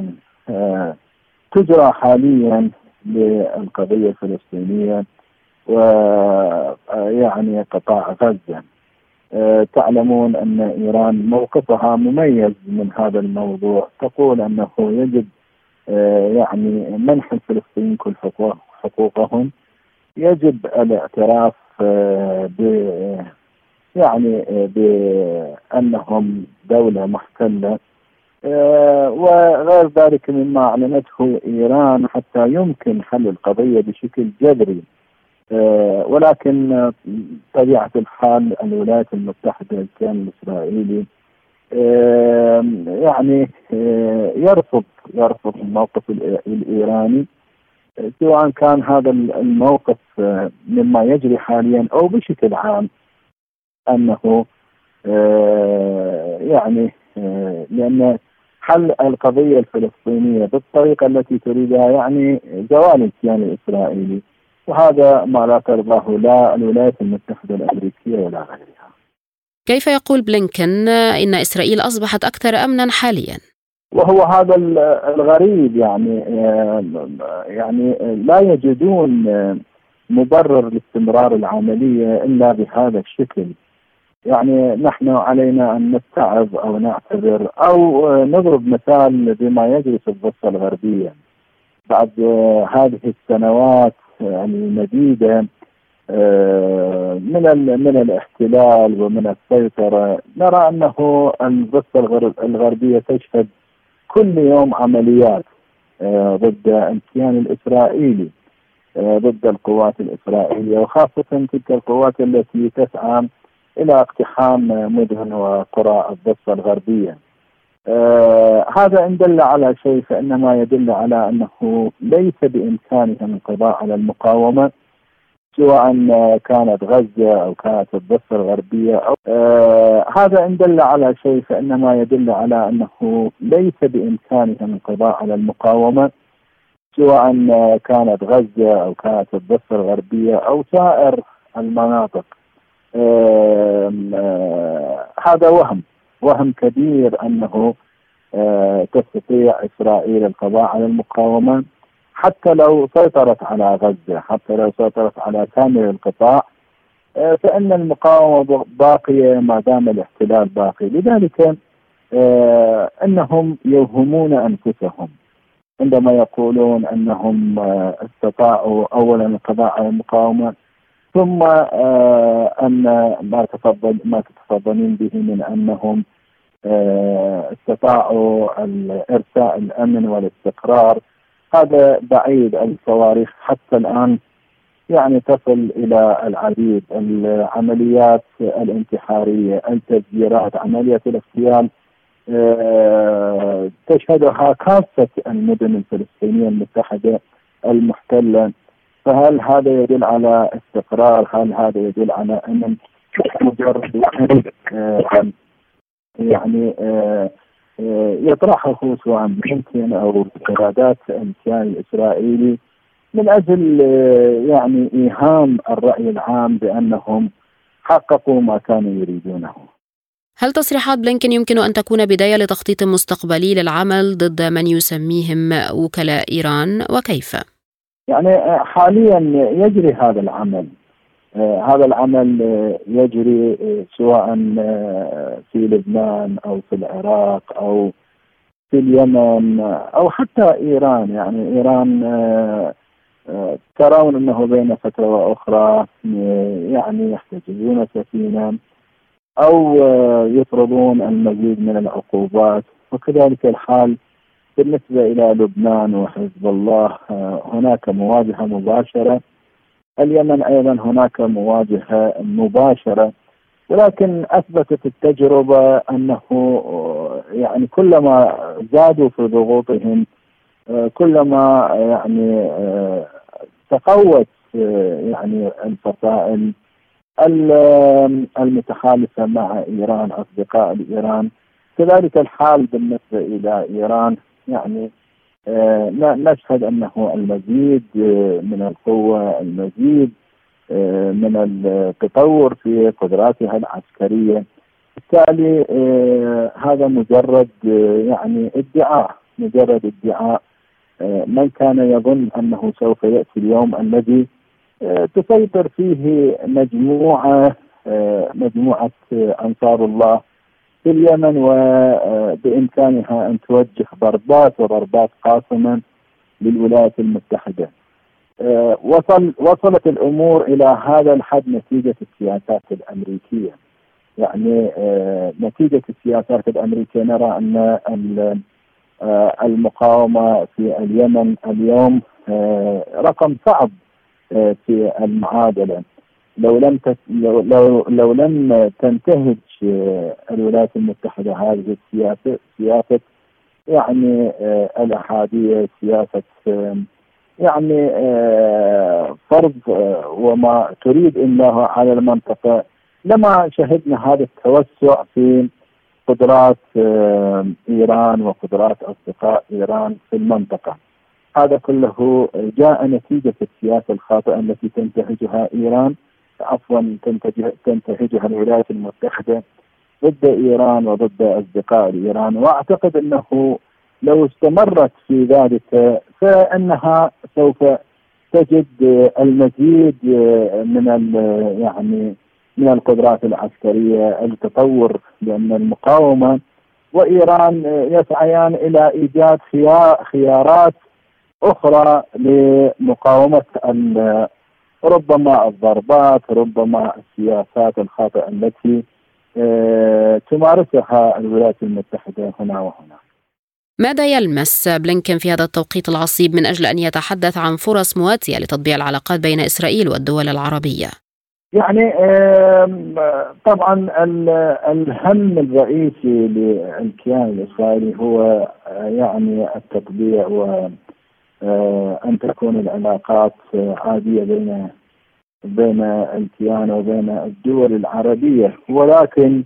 تجرى حاليا للقضية الفلسطينية ويعني قطاع غزة. تعلمون أن إيران موقفها مميز من هذا الموضوع، تقول أنه يجب يعني منح الفلسطينيين كل حقوقهم، يجب الاعتراف ب يعني بأنهم دولة محتلة وغير ذلك مما أعلنته إيران حتى يمكن حل القضية بشكل جذري. ولكن طبيعة الحال الولايات المتحدة الكيان الإسرائيلي يعني يرفض يرفض الموقف الإيراني، سواء كان هذا الموقف مما يجري حاليا أو بشكل عام، أنه يعني لأن حل القضية الفلسطينية بالطريقة التي تريدها يعني زوال الكيان الإسرائيلي، وهذا ما لا ترضاه لا الولايات المتحدة الأمريكية ولا غيرها. كيف يقول بلينكن إن إسرائيل أصبحت أكثر أمنا حاليا؟ وهو هذا الغريب، يعني يعني لا يجدون مبرر لاستمرار العملية إلا بهذا الشكل. يعني نحن علينا أن نستعظ أو نعتذر أو نضرب مثال بما يجري في الضفة الغربية بعد هذه السنوات المديدة من من الاحتلال ومن السيطرة. نرى أنه الضفة الغربية تشهد كل يوم عمليات ضد الكيان الإسرائيلي، ضد القوات الإسرائيلية، وخاصة تلك القوات التي تسعى إلى اقتحام مدن وقرى الضفة الغربية. آه هذا إن دل على شيء فإنما يدل على أنه ليس بإمكانهم القضاء على المقاومة، سواء كانت غزة أو كانت الضفة الغربية أو آه هذا إن دل على شيء فإنما يدل على أنه ليس بإمكانهم القضاء على المقاومة، سواء كانت غزة أو كانت الضفة الغربية أو سائر المناطق. آه آه هذا وهم وهم كبير أنه آه تستطيع إسرائيل القضاء على المقاومة حتى لو سيطرت على غزة، حتى لو سيطرت على كامل القطاع، آه فإن المقاومة باقية ما دام الاحتلال باقي. لذلك آه أنهم يوهمون أنفسهم عندما يقولون أنهم آه استطاعوا أولا القضاء على المقاومة، ثم آه أن ما تفضل ما تتفضلين به من أنهم آه استطاعوا إرساء الأمن والاستقرار. هذا بعيد. الصواريخ حتى الآن يعني تصل إلى العديد، العمليات الانتحارية، التفجيرات، عملية الاغتيال آه تشهدها كافة المدن الفلسطينية المتحدة المحتلة. فهل هذا يدل على استقرار؟ هل هذا يدل على أن مجرد آه يعني آه آه يطرحه سواء بلينكن أو قيادات الكيان الإسرائيلي من أجل آه يعني إيهام الرأي العام بأنهم حققوا ما كانوا يريدونه؟ هل تصريحات بلينكن يمكن أن تكون بداية لتخطيط مستقبلي للعمل ضد من يسميهم وكلاء إيران، وكيف؟ يعني حاليا يجري هذا العمل آه هذا العمل آه يجري آه سواء آه في لبنان أو في العراق أو في اليمن أو حتى إيران. يعني إيران آه آه ترون أنه بين فترة وأخرى آه يعني يحتجزون سفينة أو آه يفرضون المزيد من العقوبات، وكذلك الحال بالنسبة إلى لبنان وحزب الله. هناك مواجهة مباشرة. اليمن أيضا هناك مواجهة مباشرة، ولكن أثبتت التجربة أنه يعني كلما زادوا في ضغوطهم كلما يعني تقوت يعني الفصائل المتحالفة مع إيران، أصدقاء إيران. كذلك الحال بالنسبة إلى إيران. يعني نشهد أنه المزيد من القوة، المزيد من التطور في قدراتها العسكرية. بالتالي هذا مجرد يعني ادعاء مجرد ادعاء من كان يظن أنه سوف يأتي اليوم الذي تسيطر فيه مجموعة مجموعة أنصار الله في اليمن وبإمكانها أن توجه ضربات وضربات قاصمة للولايات المتحدة. وصل وصلت الأمور إلى هذا الحد نتيجة السياسات الأمريكية. يعني نتيجة السياسات الأمريكية نرى أن المقاومة في اليمن اليوم رقم صعب في المعادلة. لو لم لو لو, لو لم تنتهج الولايات المتحدة هذه السياسة سياسة يعني الأحادية، سياسة يعني فرض وما تريد إنها على المنطقة، لما شهدنا هذا التوسع في قدرات إيران وقدرات أصدقاء إيران في المنطقة. هذا كله جاء نتيجة السياسة الخاطئة التي تنتهجها إيران عفوا تنتهجها الولايات المتحدة ضد إيران وضد أصدقاء إيران. وأعتقد أنه لو استمرت في ذلك فإنها سوف تجد المزيد من يعني من القدرات العسكرية، التطور، لأن المقاومة وإيران يسعيان إلى إيجاد خيارات أخرى لمقاومة ربما الضربات، ربما السياسات الخاطئة التي تمارسها الولايات المتحدة هنا وهنا. ماذا يلمس بلينكن في هذا التوقيت العصيب من أجل أن يتحدث عن فرص مواتية لتطبيع العلاقات بين إسرائيل والدول العربية؟ يعني طبعا الهم الرئيسي للكيان الإسرائيلي هو يعني التطبيع وأن تكون العلاقات عادية بين بين الكيان وبين الدول العربية. ولكن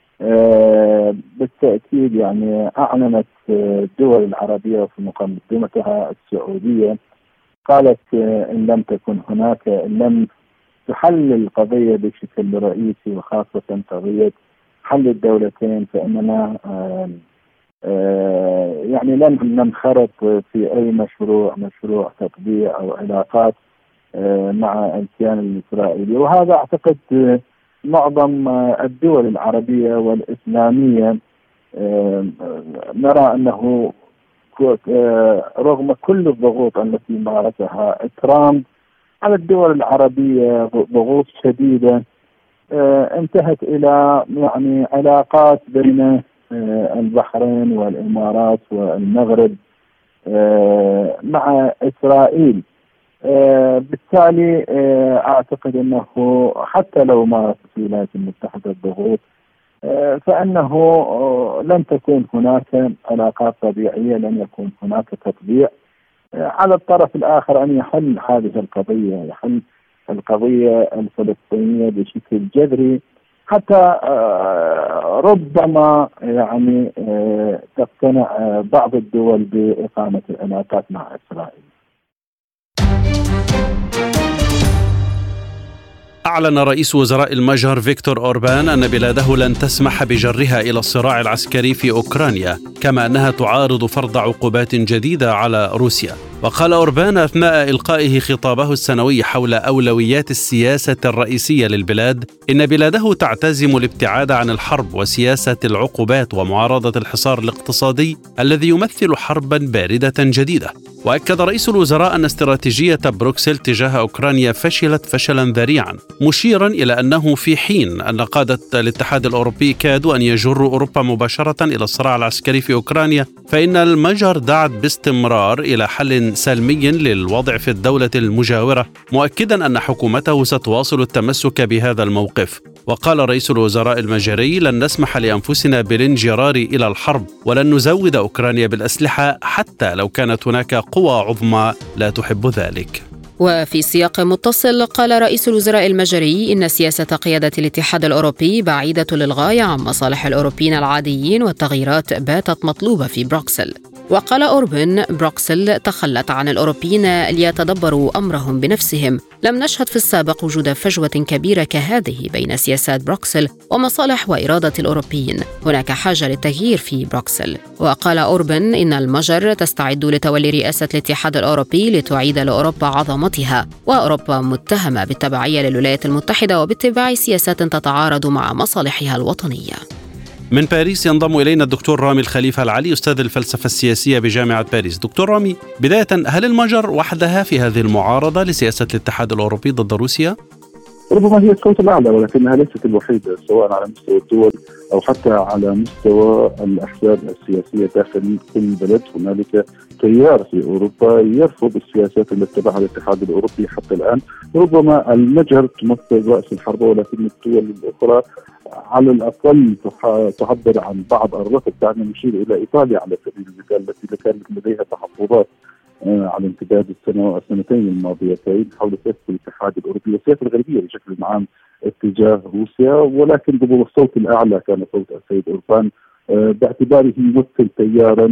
بالتأكيد يعني أعلنت الدول العربية في مقدمتها السعودية، قالت إن لم تكن هناك إن لم تحل القضية بشكل رئيسي وخاصة قضية حل الدولتين فإننا يعني لن ننخرط في أي مشروع مشروع تطبيع أو علاقات مع الكيان الإسرائيلي. وهذا أعتقد معظم الدول العربية والإسلامية نرى أنه رغم كل الضغوط التي مارسها ترامب على الدول العربية، ضغوط شديدة انتهت إلى يعني علاقات بين البحرين والإمارات والمغرب مع إسرائيل. بالتالي أعتقد أنه حتى لو مارست الولايات المتحدة الضغوط فإنه لن تكون هناك علاقات طبيعية، لن يكون هناك تطبيع. على الطرف الآخر أن يحل هذه القضية، يحل القضية الفلسطينية بشكل جذري حتى ربما يعني تقتنع بعض الدول بإقامة العلاقات مع إسرائيل. أعلن رئيس وزراء المجر فيكتور أوربان أن بلاده لن تسمح بجرها إلى الصراع العسكري في أوكرانيا، كما أنها تعارض فرض عقوبات جديدة على روسيا. وقال أوربان أثناء إلقائه خطابه السنوي حول أولويات السياسة الرئيسية للبلاد إن بلاده تعتزم الابتعاد عن الحرب وسياسة العقوبات ومعارضة الحصار الاقتصادي الذي يمثل حربا باردة جديدة. وأكد رئيس الوزراء أن استراتيجية بروكسل تجاه أوكرانيا فشلت فشلا ذريعا، مشيرا إلى أنه في حين أن قادة الاتحاد الأوروبي كادوا أن يجروا أوروبا مباشرة إلى الصراع العسكري في أوكرانيا، فإن المجر دعت باستمرار إلى حل سلمي للوضع في الدولة المجاورة، مؤكدا أن حكومته ستواصل التمسك بهذا الموقف. وقال رئيس الوزراء المجري: لن نسمح لأنفسنا بالانجرار إلى الحرب، ولن نزود أوكرانيا بالأسلحة حتى لو كانت هناك قوى عظمى لا تحب ذلك. وفي سياق متصل قال رئيس الوزراء المجري إن سياسة قيادة الاتحاد الأوروبي بعيدة للغاية عن مصالح الأوروبيين العاديين، والتغييرات باتت مطلوبة في بروكسل. وقال أوربان بروكسل تخلت عن الأوروبيين ليتدبروا أمرهم بنفسهم. لم نشهد في السابق وجود فجوة كبيرة كهذه بين سياسات بروكسل ومصالح وإرادة الأوروبيين. هناك حاجة للتغيير في بروكسل. وقال أوربان إن المجر تستعد لتولي رئاسة الاتحاد الأوروبي لتعيد لأوروبا عظمتها، وأوروبا متهمة بالتبعية للولايات المتحدة وباتباع سياسات تتعارض مع مصالحها الوطنية. من باريس ينضم إلينا الدكتور رامي الخليفة العلي، أستاذ الفلسفة السياسية بجامعة باريس. دكتور رامي، بداية هل المجر وحدها في هذه المعارضة لسياسة الاتحاد الأوروبي ضد روسيا؟ ربما هي الصوت الأعلى، ولكنها ليست الوحيدة، سواء على مستوى الدول أو حتى على مستوى الأحزاب السياسية داخل كل بلد. هنالك تيار في أوروبا يرفض السياسات التي اتبعها الاتحاد الأوروبي حتى الآن. ربما المجر تمثل رأس الحربة، ولكن الدول الأخرى على الأقل تعبر عن بعض الرفض. دعنا نشير إلى إيطاليا على سبيل المثال، التي كانت لديها تحفظات على امتداد السنة السنتين الماضيتين حول سياسة الاتحاد الأوروبي والسياسة الغربية بشكل عام اتجاه روسيا، ولكن ربما الصوت الأعلى كان صوت السيد أوربان باعتباره يمثل تيارا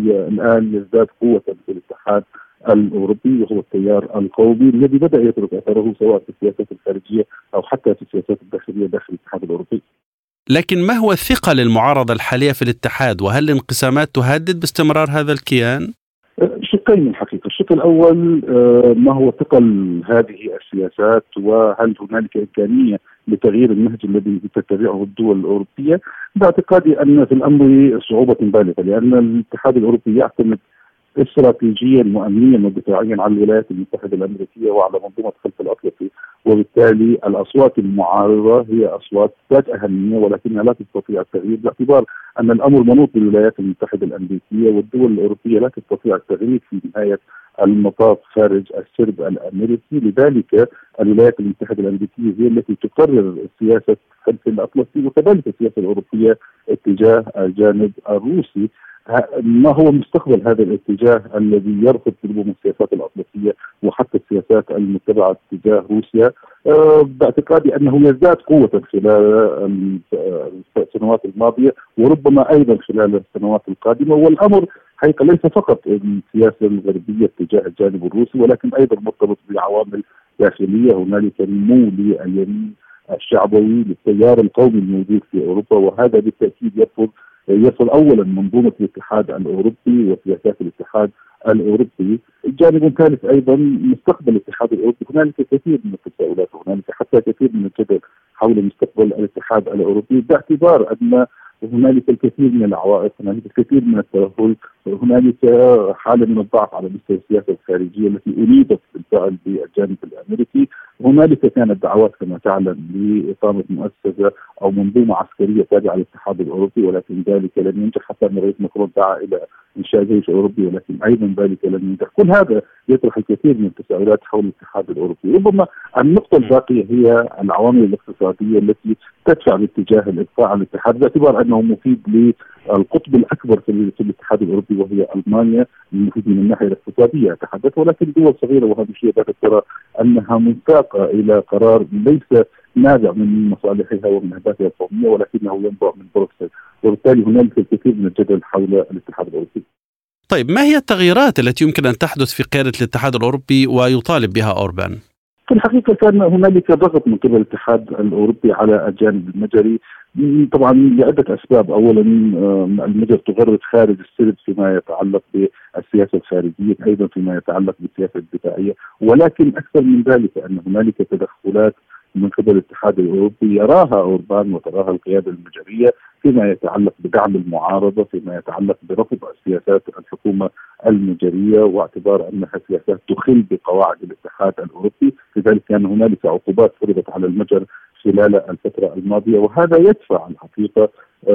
الآن يزداد قوة في الاتحاد الأوروبي، وهو التيار القومي الذي بدأ يترك أثره سواء في السياسات الخارجية أو حتى في السياسات الداخلية داخل الاتحاد الأوروبي. لكن ما هو الثقة للمعارضة الحالية في الاتحاد، وهل الانقسامات تهدد باستمرار هذا الكيان؟ شقين الحقيقة. الشق الأول ما هو ثقل هذه السياسات، وهل هنالك إمكانية لتغيير النهج الذي تتبعه الدول الأوروبية؟ باعتقادي أن في الأمر صعوبة بالغة، لأن الاتحاد الأوروبي يعتمد استراتيجيا وامنيا ودفاعيا على الولايات المتحده الامريكيه وعلى منظومه الخليج الاطلسي، وبالتالي الاصوات المعارضه هي اصوات ذات اهميه ولكنها لا تستطيع التغيير، باعتبار ان الامر منوط بالولايات المتحده الامريكيه، والدول الاوروبيه لا تستطيع التغيير في نهايه المطاف خارج السرب الامريكي. لذلك الولايات المتحده الامريكيه هي التي تقرر سياسه الخليج الاطلسي، وكذلك السياسه الاوروبيه اتجاه الجانب الروسي. ما هو مستقبل هذا الاتجاه الذي يرفض ربما السياسات الأطلسية وحتى السياسات المتبعة اتجاه روسيا؟ أه باعتقادي أنه يزداد قوة خلال السنوات الماضية وربما أيضا خلال السنوات القادمة. والأمر حقيقة ليس فقط السياسة الغربية اتجاه الجانب الروسي، ولكن أيضا مرتبط بعوامل داخلية. هنالك نمو لليمين الشعبوي للتيار القومي الموجود في أوروبا، وهذا بالتأكيد يرفض يصل اولا منظومه الاتحاد الاوروبي وسياسات الاتحاد الاوروبي. الجانب ثالث ايضا مستقبل الاتحاد الاوروبي. هنالك كثير من التساؤلات، وهنالك حتى كثير من الجدل حول مستقبل الاتحاد الاوروبي، باعتبار ان هنالك الكثير من العوائق، هنالك الكثير من التوهج، هنالك حاله من الضعف على مستوى السياسه الخارجيه التي اليدت بالفعل بالجانب الامريكي. هنالك كانت دعوات كما تعلم لاقامه مؤسسه او منظومه عسكريه تابعه للاتحاد الاوروبي، ولكن ذلك لم ينجح، حتى ان رئيس ماكرون دعا الى انشاء جيش اوروبي، ولكن ايضا ذلك لم ينجح. كل هذا يطرح الكثير من التساؤلات حول الاتحاد الاوروبي. ربما النقطه الباقيه هي العوامل الاقتصاديه التي تدفع باتجاه الابقاء على الاتحاد، باعتبار انه مفيد للقطب الاكبر في الاتحاد الاوروبي وهي المانيا، المفيد من الناحيه الاقتصاديه اتحدث، ولكن دول صغيره وهامشيه ذات ترى انها منساقه الى قرار ليس نابع من مصالحها ومن اهدافها القوميه، ولكنه ينبع من بروكسل، وبالتالي هنالك الكثير من الجدل حول الاتحاد الاوروبي. طيب، ما هي التغييرات التي يمكن ان تحدث في قياده الاتحاد الاوروبي ويطالب بها اوربان؟ في الحقيقه كان هنالك ضغط من قبل الاتحاد الاوروبي على الجانب المجري، طبعا لعده اسباب. اولا المجر تغرد خارج السرب فيما يتعلق بالسياسه الخارجيه، ايضا فيما يتعلق بالسياسه الدفاعيه، ولكن اكثر من ذلك ان هنالك تدخلات من قبل الاتحاد الاوروبي يراها اوربان وتراها القياده المجريه فيما يتعلق بدعم المعارضه، فيما يتعلق برفض السياسات الحكومه المجريه، واعتبار انها سياسات تخل بقواعد الاتحاد الاوروبي. لذلك كان هنالك عقوبات فرضت على المجر خلال الفتره الماضيه، وهذا يدفع الحقيقه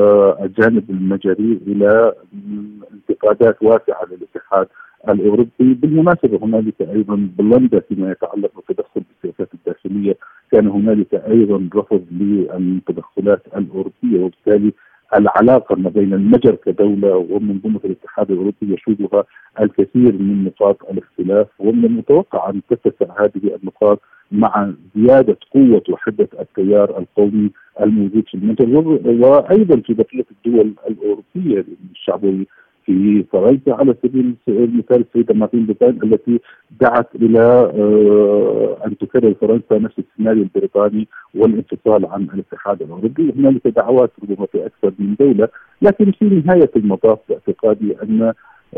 الجانب المجري الى انتقادات واسعه للاتحاد الاوروبي. بالمناسبه هنالك ايضا بولندا فيما يتعلق بالتدخل بالسياسات الداخليه، كان هنالك ايضا رفض للتدخلات الاوروبيه، وبالتالي العلاقه ما بين المجر كدوله ومنظومه الاتحاد الاوروبي يشودها الكثير من نقاط الاختلاف، ومن المتوقع ان تتسع هذه النقاط مع زياده قوه وحده التيار القومي الموجود في المجر وايضا في بقيه الدول الاوروبيه الشعبويه. في فرنسا على سبيل المثال السيدة مارين لوبان التي دعت إلى أن تكرر فرنسا نفس السيناريو البريطاني والانفصال عن الاتحاد الأوروبي. هنالك دعوات ربما في أكثر من دولة، لكن في نهاية المطاف باعتقادي أن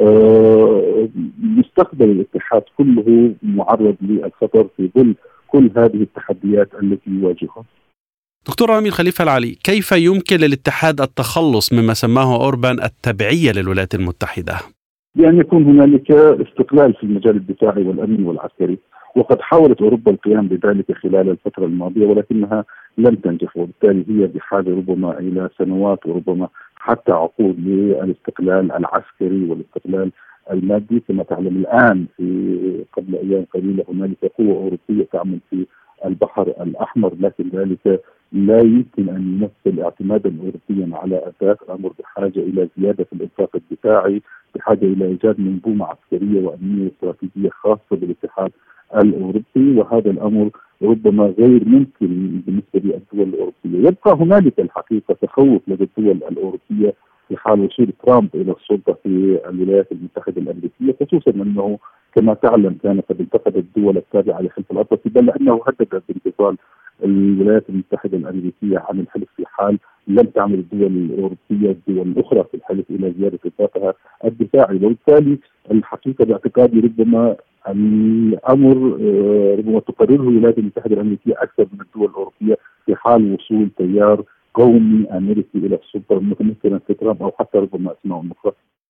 مستقبل الاتحاد كله معرض للخطر في ظل كل هذه التحديات التي يواجهها. دكتور رامي الخليفة العلي، كيف يمكن للاتحاد التخلص مما سماه أوربان التبعية للولايات المتحدة؟ بأن يكون هنالك استقلال في المجال الدفاعي والأمني والعسكري، وقد حاولت أوروبا القيام بذلك خلال الفترة الماضية ولكنها لم تنجح، وبالتالي هي بحاجة ربما إلى سنوات وربما حتى عقود للاستقلال العسكري والاستقلال المادي. كما تعلم الآن في قبل أيام قليلة هنالك قوة أوروبية تعمل في البحر الأحمر، لكن ذلك لا يمكن أن يمثل اعتمادا أوروبيا على أساس. الأمر بحاجة إلى زيادة في الإنفاق الدفاعي، بحاجة إلى إيجاد منظومة عسكرية وأمنية استراتيجية خاصة بالاتحاد الأوروبي، وهذا الأمر ربما غير ممكن بالنسبة للدول الأوروبية. يبقى هنالك الحقيقة تخوف لدى الدول الأوروبية في حال وصول ترامب إلى السلطة في الولايات المتحدة الأمريكية، خصوصا أنه كما تعلم كان قد انتقد الدول التابعة لحلف الأطلسي، بل أنه هدد بانفصال الولايات المتحدة الأمريكية عن الحلف في حال لم تعمل الدول الأوروبية الدول الأخرى في الحلف إلى زيادة إنفاقها الدفاعي. وبالتالي الحقيقة باعتقادي ربما الأمر ربما تقرره الولايات المتحدة الأمريكية أكثر من الدول الأوروبية في حال وصول تيار قومي أمريكي إلى السلطة، مثلا في ترامب أو حتى ربما أسماء أخرى.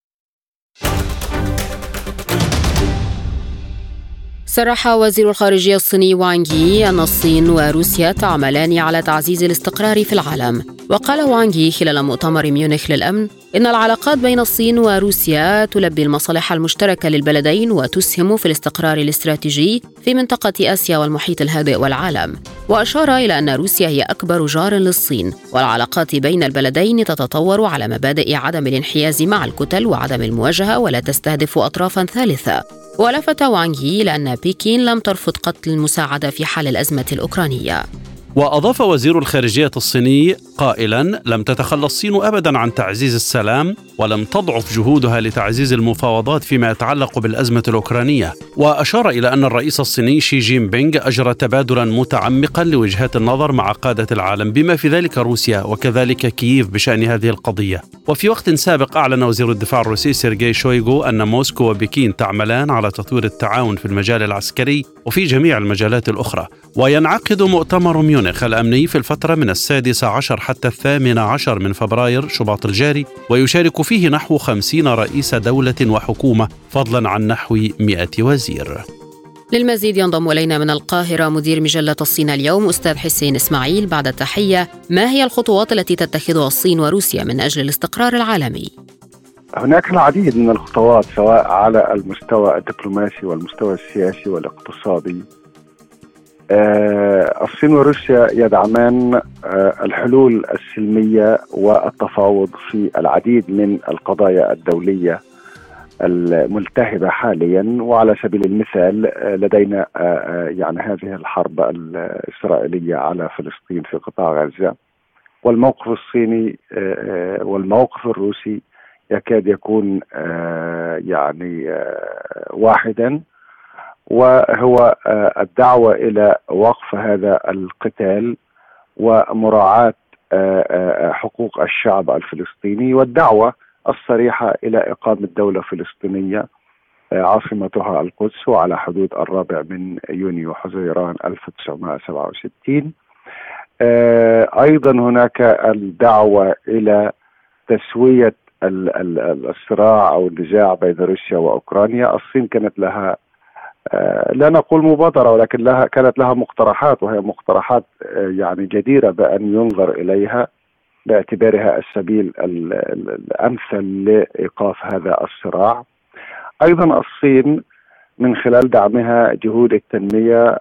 صرح وزير الخارجية الصيني وانغ يي أن الصين وروسيا تعملان على تعزيز الاستقرار في العالم. وقال وانغ يي خلال مؤتمر ميونخ للأمن إن العلاقات بين الصين وروسيا تلبي المصالح المشتركة للبلدين وتسهم في الاستقرار الاستراتيجي في منطقة آسيا والمحيط الهادئ والعالم. وأشار إلى أن روسيا هي أكبر جار للصين، والعلاقات بين البلدين تتطور على مبادئ عدم الانحياز مع الكتل وعدم المواجهة ولا تستهدف أطرافا ثالثة. ولفت وانغ يي لأن بكين لم ترفض قتل المساعدة في حال الأزمة الأوكرانية. وأضاف وزير الخارجية الصيني قائلا: لم تتخلى الصين أبدا عن تعزيز السلام ولم تضعف جهودها لتعزيز المفاوضات فيما يتعلق بالأزمة الأوكرانية. وأشار إلى أن الرئيس الصيني شي جين بينغ أجرى تبادلا متعمقا لوجهات النظر مع قادة العالم بما في ذلك روسيا وكذلك كييف بشأن هذه القضية. وفي وقت سابق أعلن وزير الدفاع الروسي سيرجي شويغو أن موسكو وبكين تعملان على تطوير التعاون في المجال العسكري وفي جميع المجالات الأخرى. وينعقد مؤتمر ميونخ الأمني في الفترة من السادس عشر حتى الثامن عشر من فبراير شباط الجاري، ويشارك فيه نحو خمسين رئيس دولة وحكومة فضلا عن نحو مئة وزير. للمزيد ينضم إلينا من القاهرة مدير مجلة الصين اليوم أستاذ حسين إسماعيل. بعد التحية، ما هي الخطوات التي تتخذها الصين وروسيا من أجل الاستقرار العالمي؟ هناك العديد من الخطوات سواء على المستوى الدبلوماسي والمستوى السياسي والاقتصادي. آه الصين وروسيا يدعمان آه الحلول السلمية والتفاوض في العديد من القضايا الدولية الملتهبة حاليا. وعلى سبيل المثال آه لدينا آه يعني هذه الحرب الإسرائيلية على فلسطين في قطاع غزة، والموقف الصيني آه والموقف الروسي يكاد يكون آه يعني آه واحدا، وهو الدعوة إلى وقف هذا القتال ومراعاة حقوق الشعب الفلسطيني، والدعوة الصريحة إلى إقامة دولة فلسطينية عاصمتها القدس وعلى حدود الرابع من يونيو حزيران ألف وتسعمائة وسبعة وستين. أيضا هناك الدعوة إلى تسوية الصراع أو النزاع بين روسيا وأوكرانيا. الصين كانت لها لا نقول مبادرة، ولكن لها كانت لها مقترحات، وهي مقترحات يعني جديرة بأن ينظر إليها باعتبارها السبيل الأمثل لإيقاف هذا الصراع. أيضا الصين من خلال دعمها جهود التنمية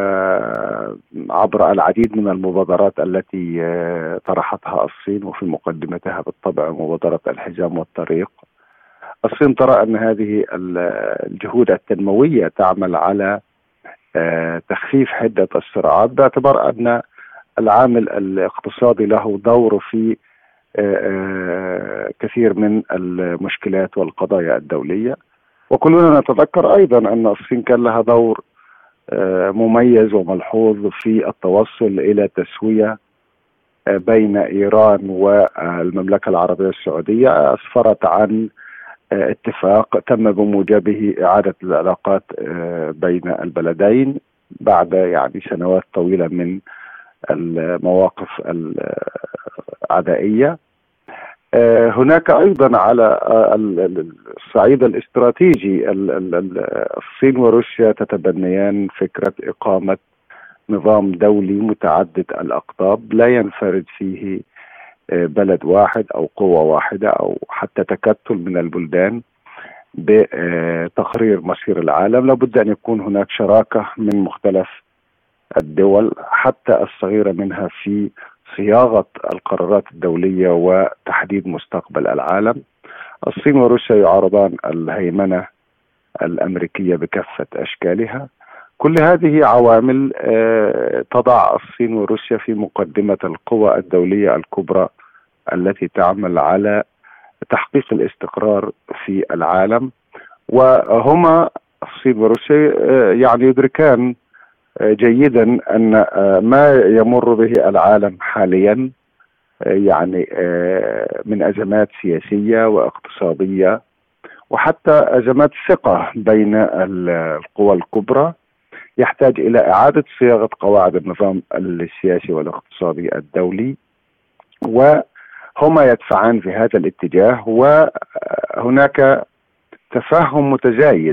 عبر العديد من المبادرات التي طرحتها الصين، وفي مقدمتها بالطبع مبادرة الحزام والطريق. الصين ترى أن هذه الجهود التنموية تعمل على تخفيف حدة الصراعات، باعتبار أن العامل الاقتصادي له دور في كثير من المشكلات والقضايا الدولية. وكلنا نتذكر أيضا أن الصين كان لها دور مميز وملحوظ في التوصل إلى تسوية بين إيران والمملكة العربية السعودية، أسفرت عن اتفاق تم بموجبه إعادة العلاقات بين البلدين بعد يعني سنوات طويلة من المواقف العدائية. هناك أيضا على الصعيد الاستراتيجي الصين وروسيا تتبنيان فكرة إقامة نظام دولي متعدد الأقطاب لا ينفرد فيه بلد واحد أو قوة واحدة أو حتى تكتل من البلدان بتقرير مصير العالم. لابد أن يكون هناك شراكة من مختلف الدول حتى الصغيرة منها في صياغة القرارات الدولية وتحديد مستقبل العالم. الصين وروسيا يعارضان الهيمنة الأمريكية بكافة أشكالها. كل هذه عوامل تضع الصين وروسيا في مقدمة القوى الدولية الكبرى التي تعمل على تحقيق الاستقرار في العالم، وهما الصين وروسيا يعني يدركان جيدا أن ما يمر به العالم حاليا يعني من أزمات سياسية واقتصادية وحتى أزمات ثقة بين القوى الكبرى يحتاج إلى إعادة صياغة قواعد النظام السياسي والاقتصادي الدولي، وهما يدفعان في هذا الاتجاه. وهناك تفهم متزايد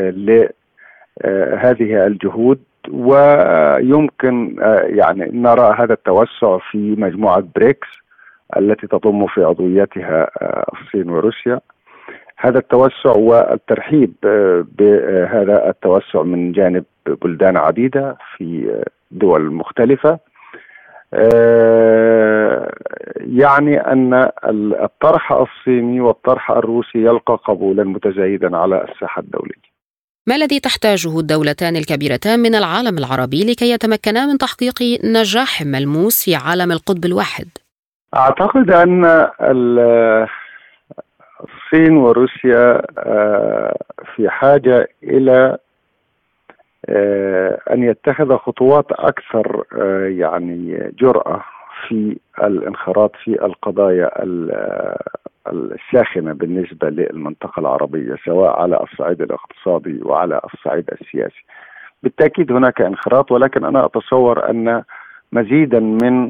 لهذه الجهود، ويمكن يعني نرى هذا التوسع في مجموعة بريكس التي تضم في عضويتها الصين وروسيا. هذا التوسع والترحيب بهذا التوسع من جانب بلدان عديدة في دول مختلفة يعني أن الطرح الصيني والطرح الروسي يلقى قبولا متزايدا على الساحة الدولية. ما الذي تحتاجه الدولتان الكبيرتان من العالم العربي لكي يتمكنا من تحقيق نجاح ملموس في عالم القطب الواحد؟ أعتقد أن الصين وروسيا في حاجة إلى أن يتخذ خطوات أكثر يعني جرأة في الانخراط في القضايا الساخنة بالنسبة للمنطقة العربية سواء على الصعيد الاقتصادي وعلى الصعيد السياسي. بالتأكيد هناك انخراط، ولكن أنا أتصور أن مزيدا من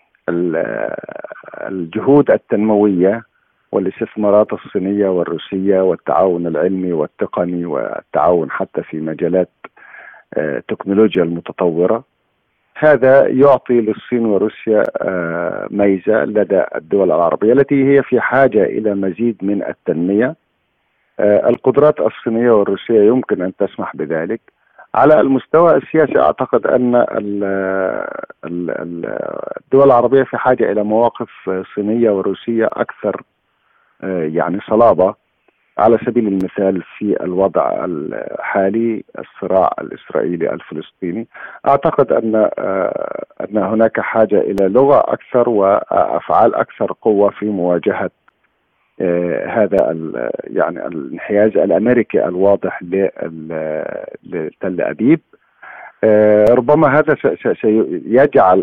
الجهود التنموية والاستثمارات الصينية والروسية والتعاون العلمي والتقني والتعاون حتى في مجالات التكنولوجيا المتطورة، هذا يعطي للصين وروسيا ميزة لدى الدول العربية التي هي في حاجة إلى مزيد من التنمية. القدرات الصينية والروسية يمكن أن تسمح بذلك. على المستوى السياسي أعتقد أن الدول العربية في حاجة إلى مواقف صينية وروسية أكثر يعني صلابة. على سبيل المثال في الوضع الحالي الصراع الإسرائيلي الفلسطيني، أعتقد أن أن هناك حاجة إلى لغة أكثر وأفعال أكثر قوة في مواجهة هذا يعني الانحياز الأمريكي الواضح لتل أبيب. ربما هذا سيجعل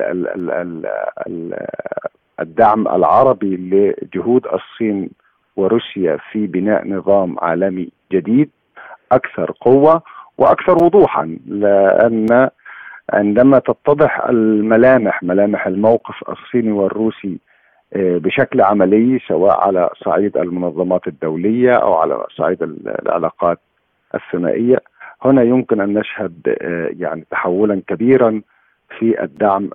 الدعم العربي لجهود الصين وروسيا في بناء نظام عالمي جديد أكثر قوة وأكثر وضوحا، لأن عندما تتضح الملامح ملامح الموقف الصيني والروسي بشكل عملي سواء على صعيد المنظمات الدولية أو على صعيد العلاقات الثنائية، هنا يمكن أن نشهد يعني تحولا كبيرا في الدعم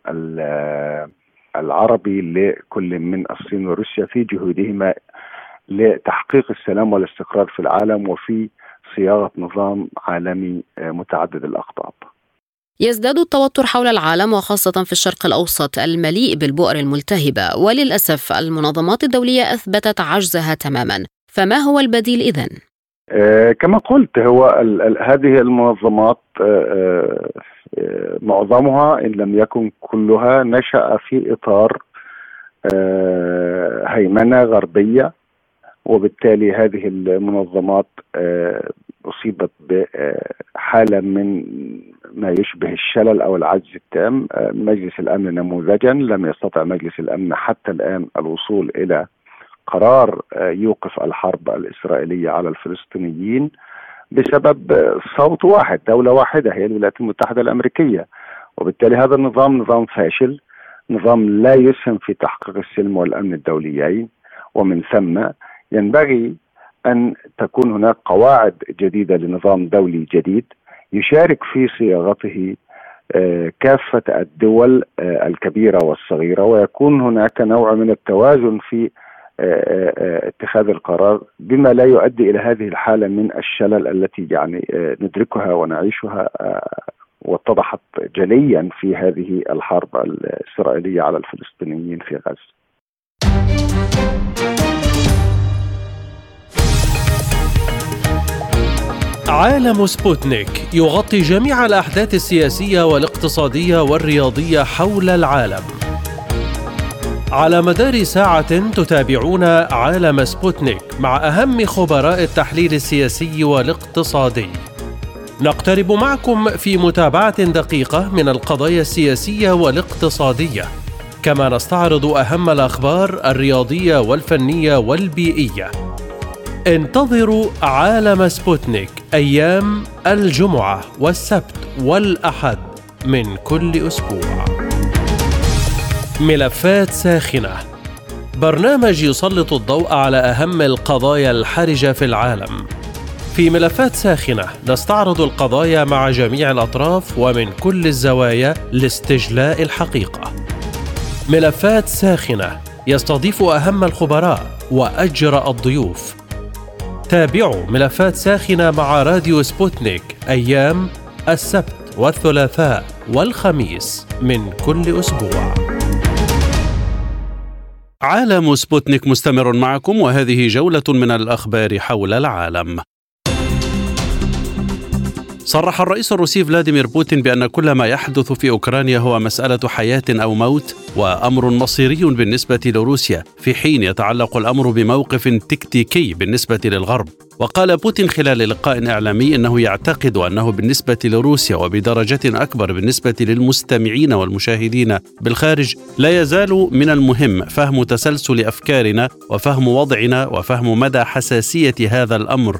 العربي لكل من الصين وروسيا في جهودهما لتحقيق السلام والاستقرار في العالم وفي صياغة نظام عالمي متعدد الأقطاب. يزداد التوتر حول العالم وخاصة في الشرق الأوسط المليء بالبؤر الملتهبة، وللأسف المنظمات الدولية أثبتت عجزها تماما، فما هو البديل إذن؟ آه كما قلت، هو ال ال هذه المنظمات آه آه معظمها إن لم يكن كلها نشأ في إطار هيمنة غربية، وبالتالي هذه المنظمات أصيبت بحالة من ما يشبه الشلل أو العجز التام. مجلس الأمن نموذجا لم يستطع مجلس الأمن حتى الآن الوصول إلى قرار يوقف الحرب الإسرائيلية على الفلسطينيين بسبب صوت واحد، دولة واحدة هي الولايات المتحدة الأمريكية. وبالتالي هذا النظام نظام فاشل، نظام لا يسهم في تحقيق السلم والأمن الدوليين، ومن ثم ينبغي أن تكون هناك قواعد جديدة لنظام دولي جديد يشارك في صياغته كافة الدول الكبيرة والصغيرة، ويكون هناك نوع من التوازن في اتخاذ القرار بما لا يؤدي إلى هذه الحالة من الشلل التي يعني ندركها ونعيشها واتضحت جليا في هذه الحرب الإسرائيلية على الفلسطينيين في غزة. عالم سبوتنيك يغطي جميع الأحداث السياسية والاقتصادية والرياضية حول العالم. على مدار ساعة تتابعون عالم سبوتنيك مع أهم خبراء التحليل السياسي والاقتصادي. نقترب معكم في متابعة دقيقة من القضايا السياسية والاقتصادية، كما نستعرض أهم الأخبار الرياضية والفنية والبيئية. انتظروا عالم سبوتنيك أيام الجمعة والسبت والأحد من كل أسبوع. ملفات ساخنة، برنامج يسلط الضوء على أهم القضايا الحرجة في العالم. في ملفات ساخنة نستعرض القضايا مع جميع الأطراف ومن كل الزوايا لاستجلاء الحقيقة. ملفات ساخنة يستضيف أهم الخبراء وأجرأ الضيوف. تابعوا ملفات ساخنة مع راديو سبوتنيك أيام السبت والثلاثاء والخميس من كل أسبوع. عالم سبوتنيك مستمر معكم، وهذه جولة من الأخبار حول العالم. صرح الرئيس الروسي فلاديمير بوتين بأن كل ما يحدث في أوكرانيا هو مسألة حياة أو موت وأمر مصيري بالنسبة لروسيا، في حين يتعلق الأمر بموقف تكتيكي بالنسبة للغرب. وقال بوتين خلال لقاء إعلامي إنه يعتقد أنه بالنسبة لروسيا وبدرجة أكبر بالنسبة للمستمعين والمشاهدين بالخارج لا يزال من المهم فهم تسلسل أفكارنا وفهم وضعنا وفهم مدى حساسية هذا الأمر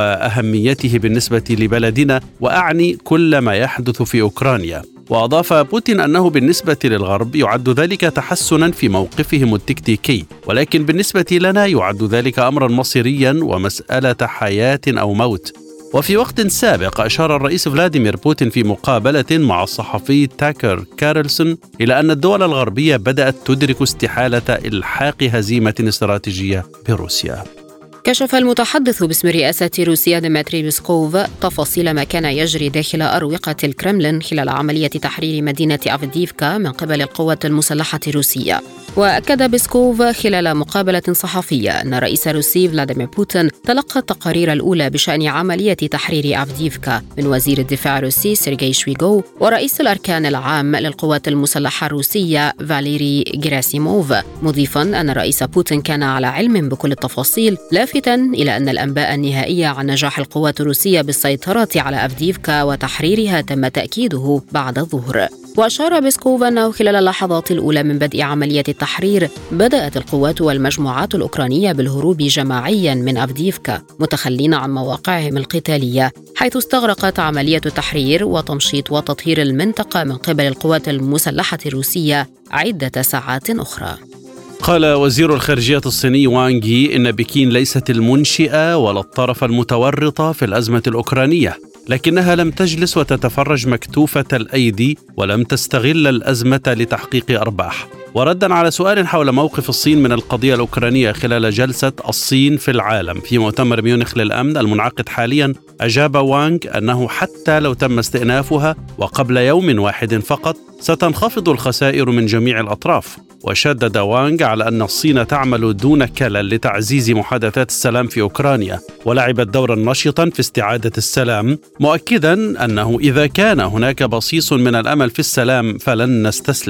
وأهميته بالنسبة لبلدنا، وأعني كل ما يحدث في أوكرانيا. وأضاف بوتين أنه بالنسبة للغرب يعد ذلك تحسنا في موقفهم التكتيكي، ولكن بالنسبة لنا يعد ذلك أمرا مصيريا ومسألة حياة أو موت. وفي وقت سابق أشار الرئيس فلاديمير بوتين في مقابلة مع الصحفي تاكر كارلسون إلى أن الدول الغربية بدأت تدرك استحالة إلحاق هزيمة استراتيجية بروسيا. كشف المتحدث باسم رئاسة روسيا ديمتري بيسكوف تفاصيل ما كان يجري داخل أروقة الكرملين خلال عملية تحرير مدينة أفديفكا من قبل القوات المسلحة الروسية. وأكد بيسكوف خلال مقابلة صحفية أن الرئيس الروسي فلاديمير بوتين تلقى التقارير الأولى بشأن عملية تحرير أفديفكا من وزير الدفاع الروسي سيرجي شويغو ورئيس الأركان العام للقوات المسلحة الروسية فاليري جيراسيموف، مضيفا أن الرئيس بوتين كان على علم بكل التفاصيل، لافتا إلى أن الأنباء النهائية عن نجاح القوات الروسية بالسيطرة على أفديفكا وتحريرها تم تأكيده بعد الظهر. وأشار بيسكوف أنه خلال اللحظات الأولى من بدء عملية التحرير بدأت القوات والمجموعات الأوكرانية بالهروب جماعيا من أفديفكا متخلين عن مواقعهم القتالية، حيث استغرقت عملية التحرير وتمشيط وتطهير المنطقة من قبل القوات المسلحة الروسية عدة ساعات أخرى. قال وزير الخارجية الصيني وانغ يي إن بكين ليست المنشئة ولا الطرف المتورط في الأزمة الأوكرانية، لكنها لم تجلس وتتفرج مكتوفة الأيدي ولم تستغل الأزمة لتحقيق أرباح. وردا على سؤال حول موقف الصين من القضية الأوكرانية خلال جلسة الصين في العالم في مؤتمر ميونخ للأمن المنعقد حاليا، أجاب وانغ أنه حتى لو تم استئنافها وقبل يوم واحد فقط ستنخفض الخسائر من جميع الأطراف. وشدد وانغ على أن الصين تعمل دون كلل لتعزيز محادثات السلام في أوكرانيا ولعبت دورا نشطا في استعادة السلام، مؤكدا أنه إذا كان هناك بصيص من الأمل في السلام فلن نستسلم.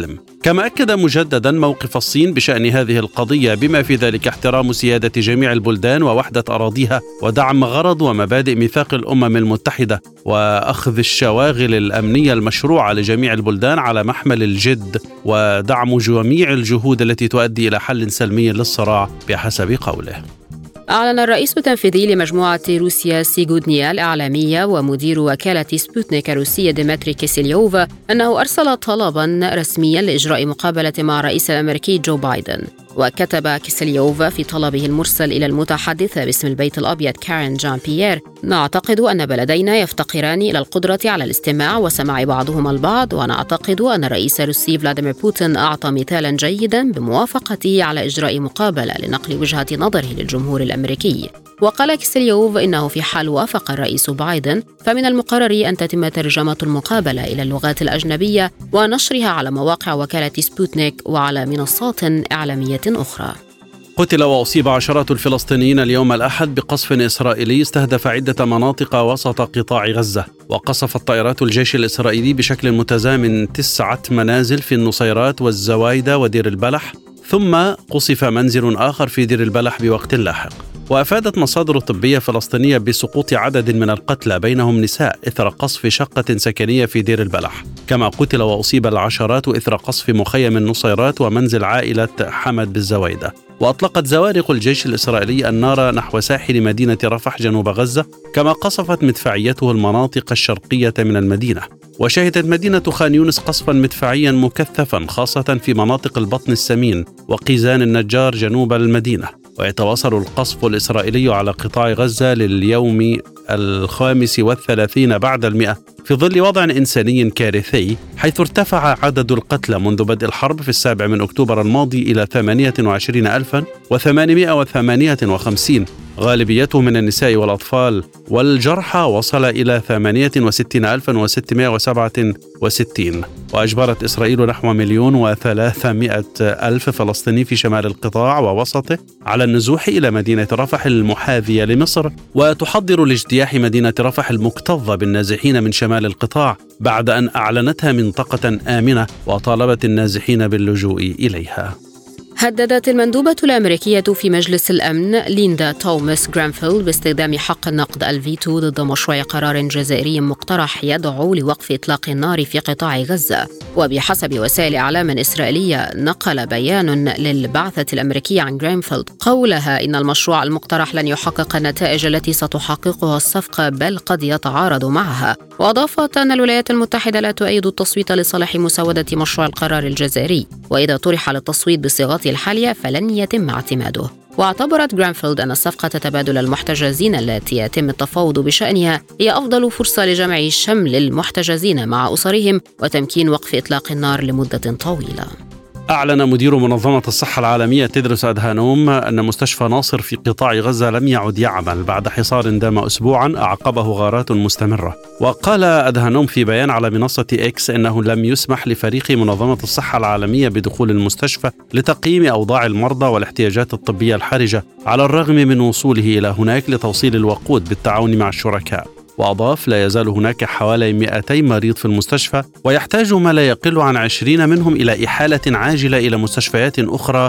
كما أكد مجددا موقف الصين بشأن هذه القضية، بما في ذلك احترام سيادة جميع البلدان ووحدة أراضيها ودعم غرض ومبادئ ميثاق الأمم المتحدة وأخذ الشواغل الأمنية المشروعة لجميع البلدان على محمل الجد ودعم جميع الجهود التي تؤدي إلى حل سلمي للصراع بحسب قوله. أعلن الرئيس التنفيذي لمجموعة روسيا سيغودنيا الإعلامية ومدير وكالة سبوتنيك الروسية ديمتري كيسيليوف أنه أرسل طلبا رسميا لإجراء مقابلة مع الرئيس الأمريكي جو بايدن. وكتب كيسيليوف في طلبه المرسل إلى المتحدثة باسم البيت الأبيض كارين جان بيير: نعتقد أن بلدينا يفتقران إلى القدرة على الاستماع وسماع بعضهما البعض، ونعتقد أن الرئيس الروسي فلاديمير بوتين أعطى مثالا جيدا بموافقته على إجراء مقابلة لنقل وجهة نظره للجمهور الأمريكي. وقال كيسيليوف إنه في حال وافق الرئيس بايدن فمن المقرر أن تتم ترجمة المقابلة إلى اللغات الأجنبية ونشرها على مواقع وكالة سبوتنيك وعلى منصات إعلامية أخرى. قتل وأصيب عشرات الفلسطينيين اليوم الأحد بقصف إسرائيلي استهدف عدة مناطق وسط قطاع غزة. وقصفت طائرات الجيش الإسرائيلي بشكل متزامن تسعة منازل في النصيرات والزوايدة ودير البلح، ثم قصف منزل آخر في دير البلح بوقت لاحق. وأفادت مصادر طبية فلسطينية بسقوط عدد من القتلى بينهم نساء إثر قصف شقة سكنية في دير البلح، كما قتل وأصيب العشرات إثر قصف مخيم النصيرات ومنزل عائلة حمد بالزوايدة. وأطلقت زوارق الجيش الإسرائيلي النار نحو ساحل مدينة رفح جنوب غزة، كما قصفت مدفعيته المناطق الشرقية من المدينة. وشهدت مدينة خان يونس قصفا مدفعيا مكثفا خاصة في مناطق البطن السمين وقيزان النجار جنوب المدينة. ويتواصل القصف الإسرائيلي على قطاع غزة لليوم الخامس والثلاثين بعد المئة في ظل وضع إنساني كارثي، حيث ارتفع عدد القتلى منذ بدء الحرب في السابع من أكتوبر الماضي إلى ثمانية وعشرين ألفا وثمانمئة وثمانية وخمسين، غالبيته من النساء والأطفال، والجرحى وصل إلى ثمانية وستين ألفا وستمائة وسبعة وستين. وأجبرت إسرائيل نحو مليون وثلاثمائة ألف فلسطيني في شمال القطاع ووسطه على النزوح إلى مدينة رفح المحاذية لمصر، وتحضر لاجتياح مدينة رفح المكتظة بالنازحين من شمال القطاع بعد أن أعلنتها منطقة آمنة وطالبت النازحين باللجوء إليها. هددت المندوبة الأمريكية في مجلس الأمن ليندا توماس غرانفيلد باستخدام حق النقد الفيتو ضد مشروع قرار جزائري مقترح يدعو لوقف إطلاق النار في قطاع غزة. وبحسب وسائل إعلام إسرائيلية، نقل بيان للبعثة الأمريكية عن غرانفيلد قولها إن المشروع المقترح لن يحقق النتائج التي ستحققها الصفقة، بل قد يتعارض معها. وأضافت أن الولايات المتحدة لا تؤيد التصويت لصالح مسودة مشروع القرار الجزائري، وإذا طرح للتصويت بصيغته الحالية فلن يتم اعتماده. واعتبرت غرانفيلد أن صفقة تبادل المحتجزين التي يتم التفاوض بشأنها هي أفضل فرصة لجمع شمل المحتجزين مع أسرهم وتمكين وقف إطلاق النار لمدة طويلة. أعلن مدير منظمة الصحة العالمية تيدروس أدهانوم أن مستشفى ناصر في قطاع غزة لم يعد يعمل بعد حصار دام أسبوعا أعقبه غارات مستمرة. وقال أدهانوم في بيان على منصة إكس أنه لم يسمح لفريق منظمة الصحة العالمية بدخول المستشفى لتقييم أوضاع المرضى والاحتياجات الطبية الحرجة، على الرغم من وصوله إلى هناك لتوصيل الوقود بالتعاون مع الشركاء. وأضاف: لا يزال هناك حوالي مئتي مريض في المستشفى، ويحتاج ما لا يقل عن عشرين منهم إلى إحالة عاجلة إلى مستشفيات أخرى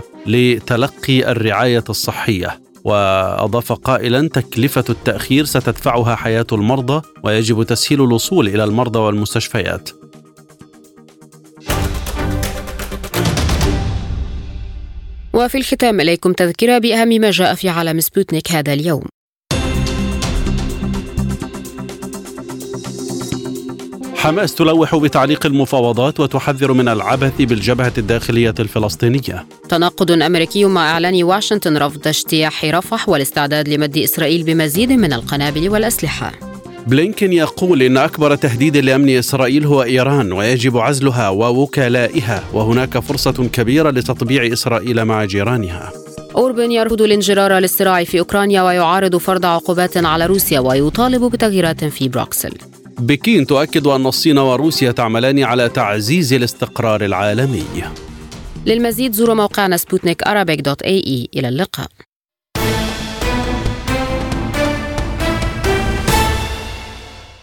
لتلقي الرعاية الصحية. وأضاف قائلا: تكلفة التأخير ستدفعها حياة المرضى، ويجب تسهيل الوصول إلى المرضى والمستشفيات. وفي الختام إليكم تذكرة بأهم ما جاء في عالم سبوتنيك هذا اليوم. حماس تلوح بتعليق المفاوضات وتحذر من العبث بالجبهة الداخلية الفلسطينية. تناقض أمريكي مع إعلان واشنطن رفض اجتياح رفح والاستعداد لمد إسرائيل بمزيد من القنابل والأسلحة. بلينكن يقول إن أكبر تهديد لأمن إسرائيل هو إيران، ويجب عزلها ووكلائها، وهناك فرصة كبيرة لتطبيع إسرائيل مع جيرانها. أوربان يرفض الانجرار للصراع في أوكرانيا ويعارض فرض عقوبات على روسيا ويطالب بتغييرات في بروكسل. بكين تؤكد أن الصين وروسيا تعملان على تعزيز الاستقرار العالمي. للمزيد زوروا موقعنا سبوتنيك أرابيك دوت إيه إي. إلى اللقاء.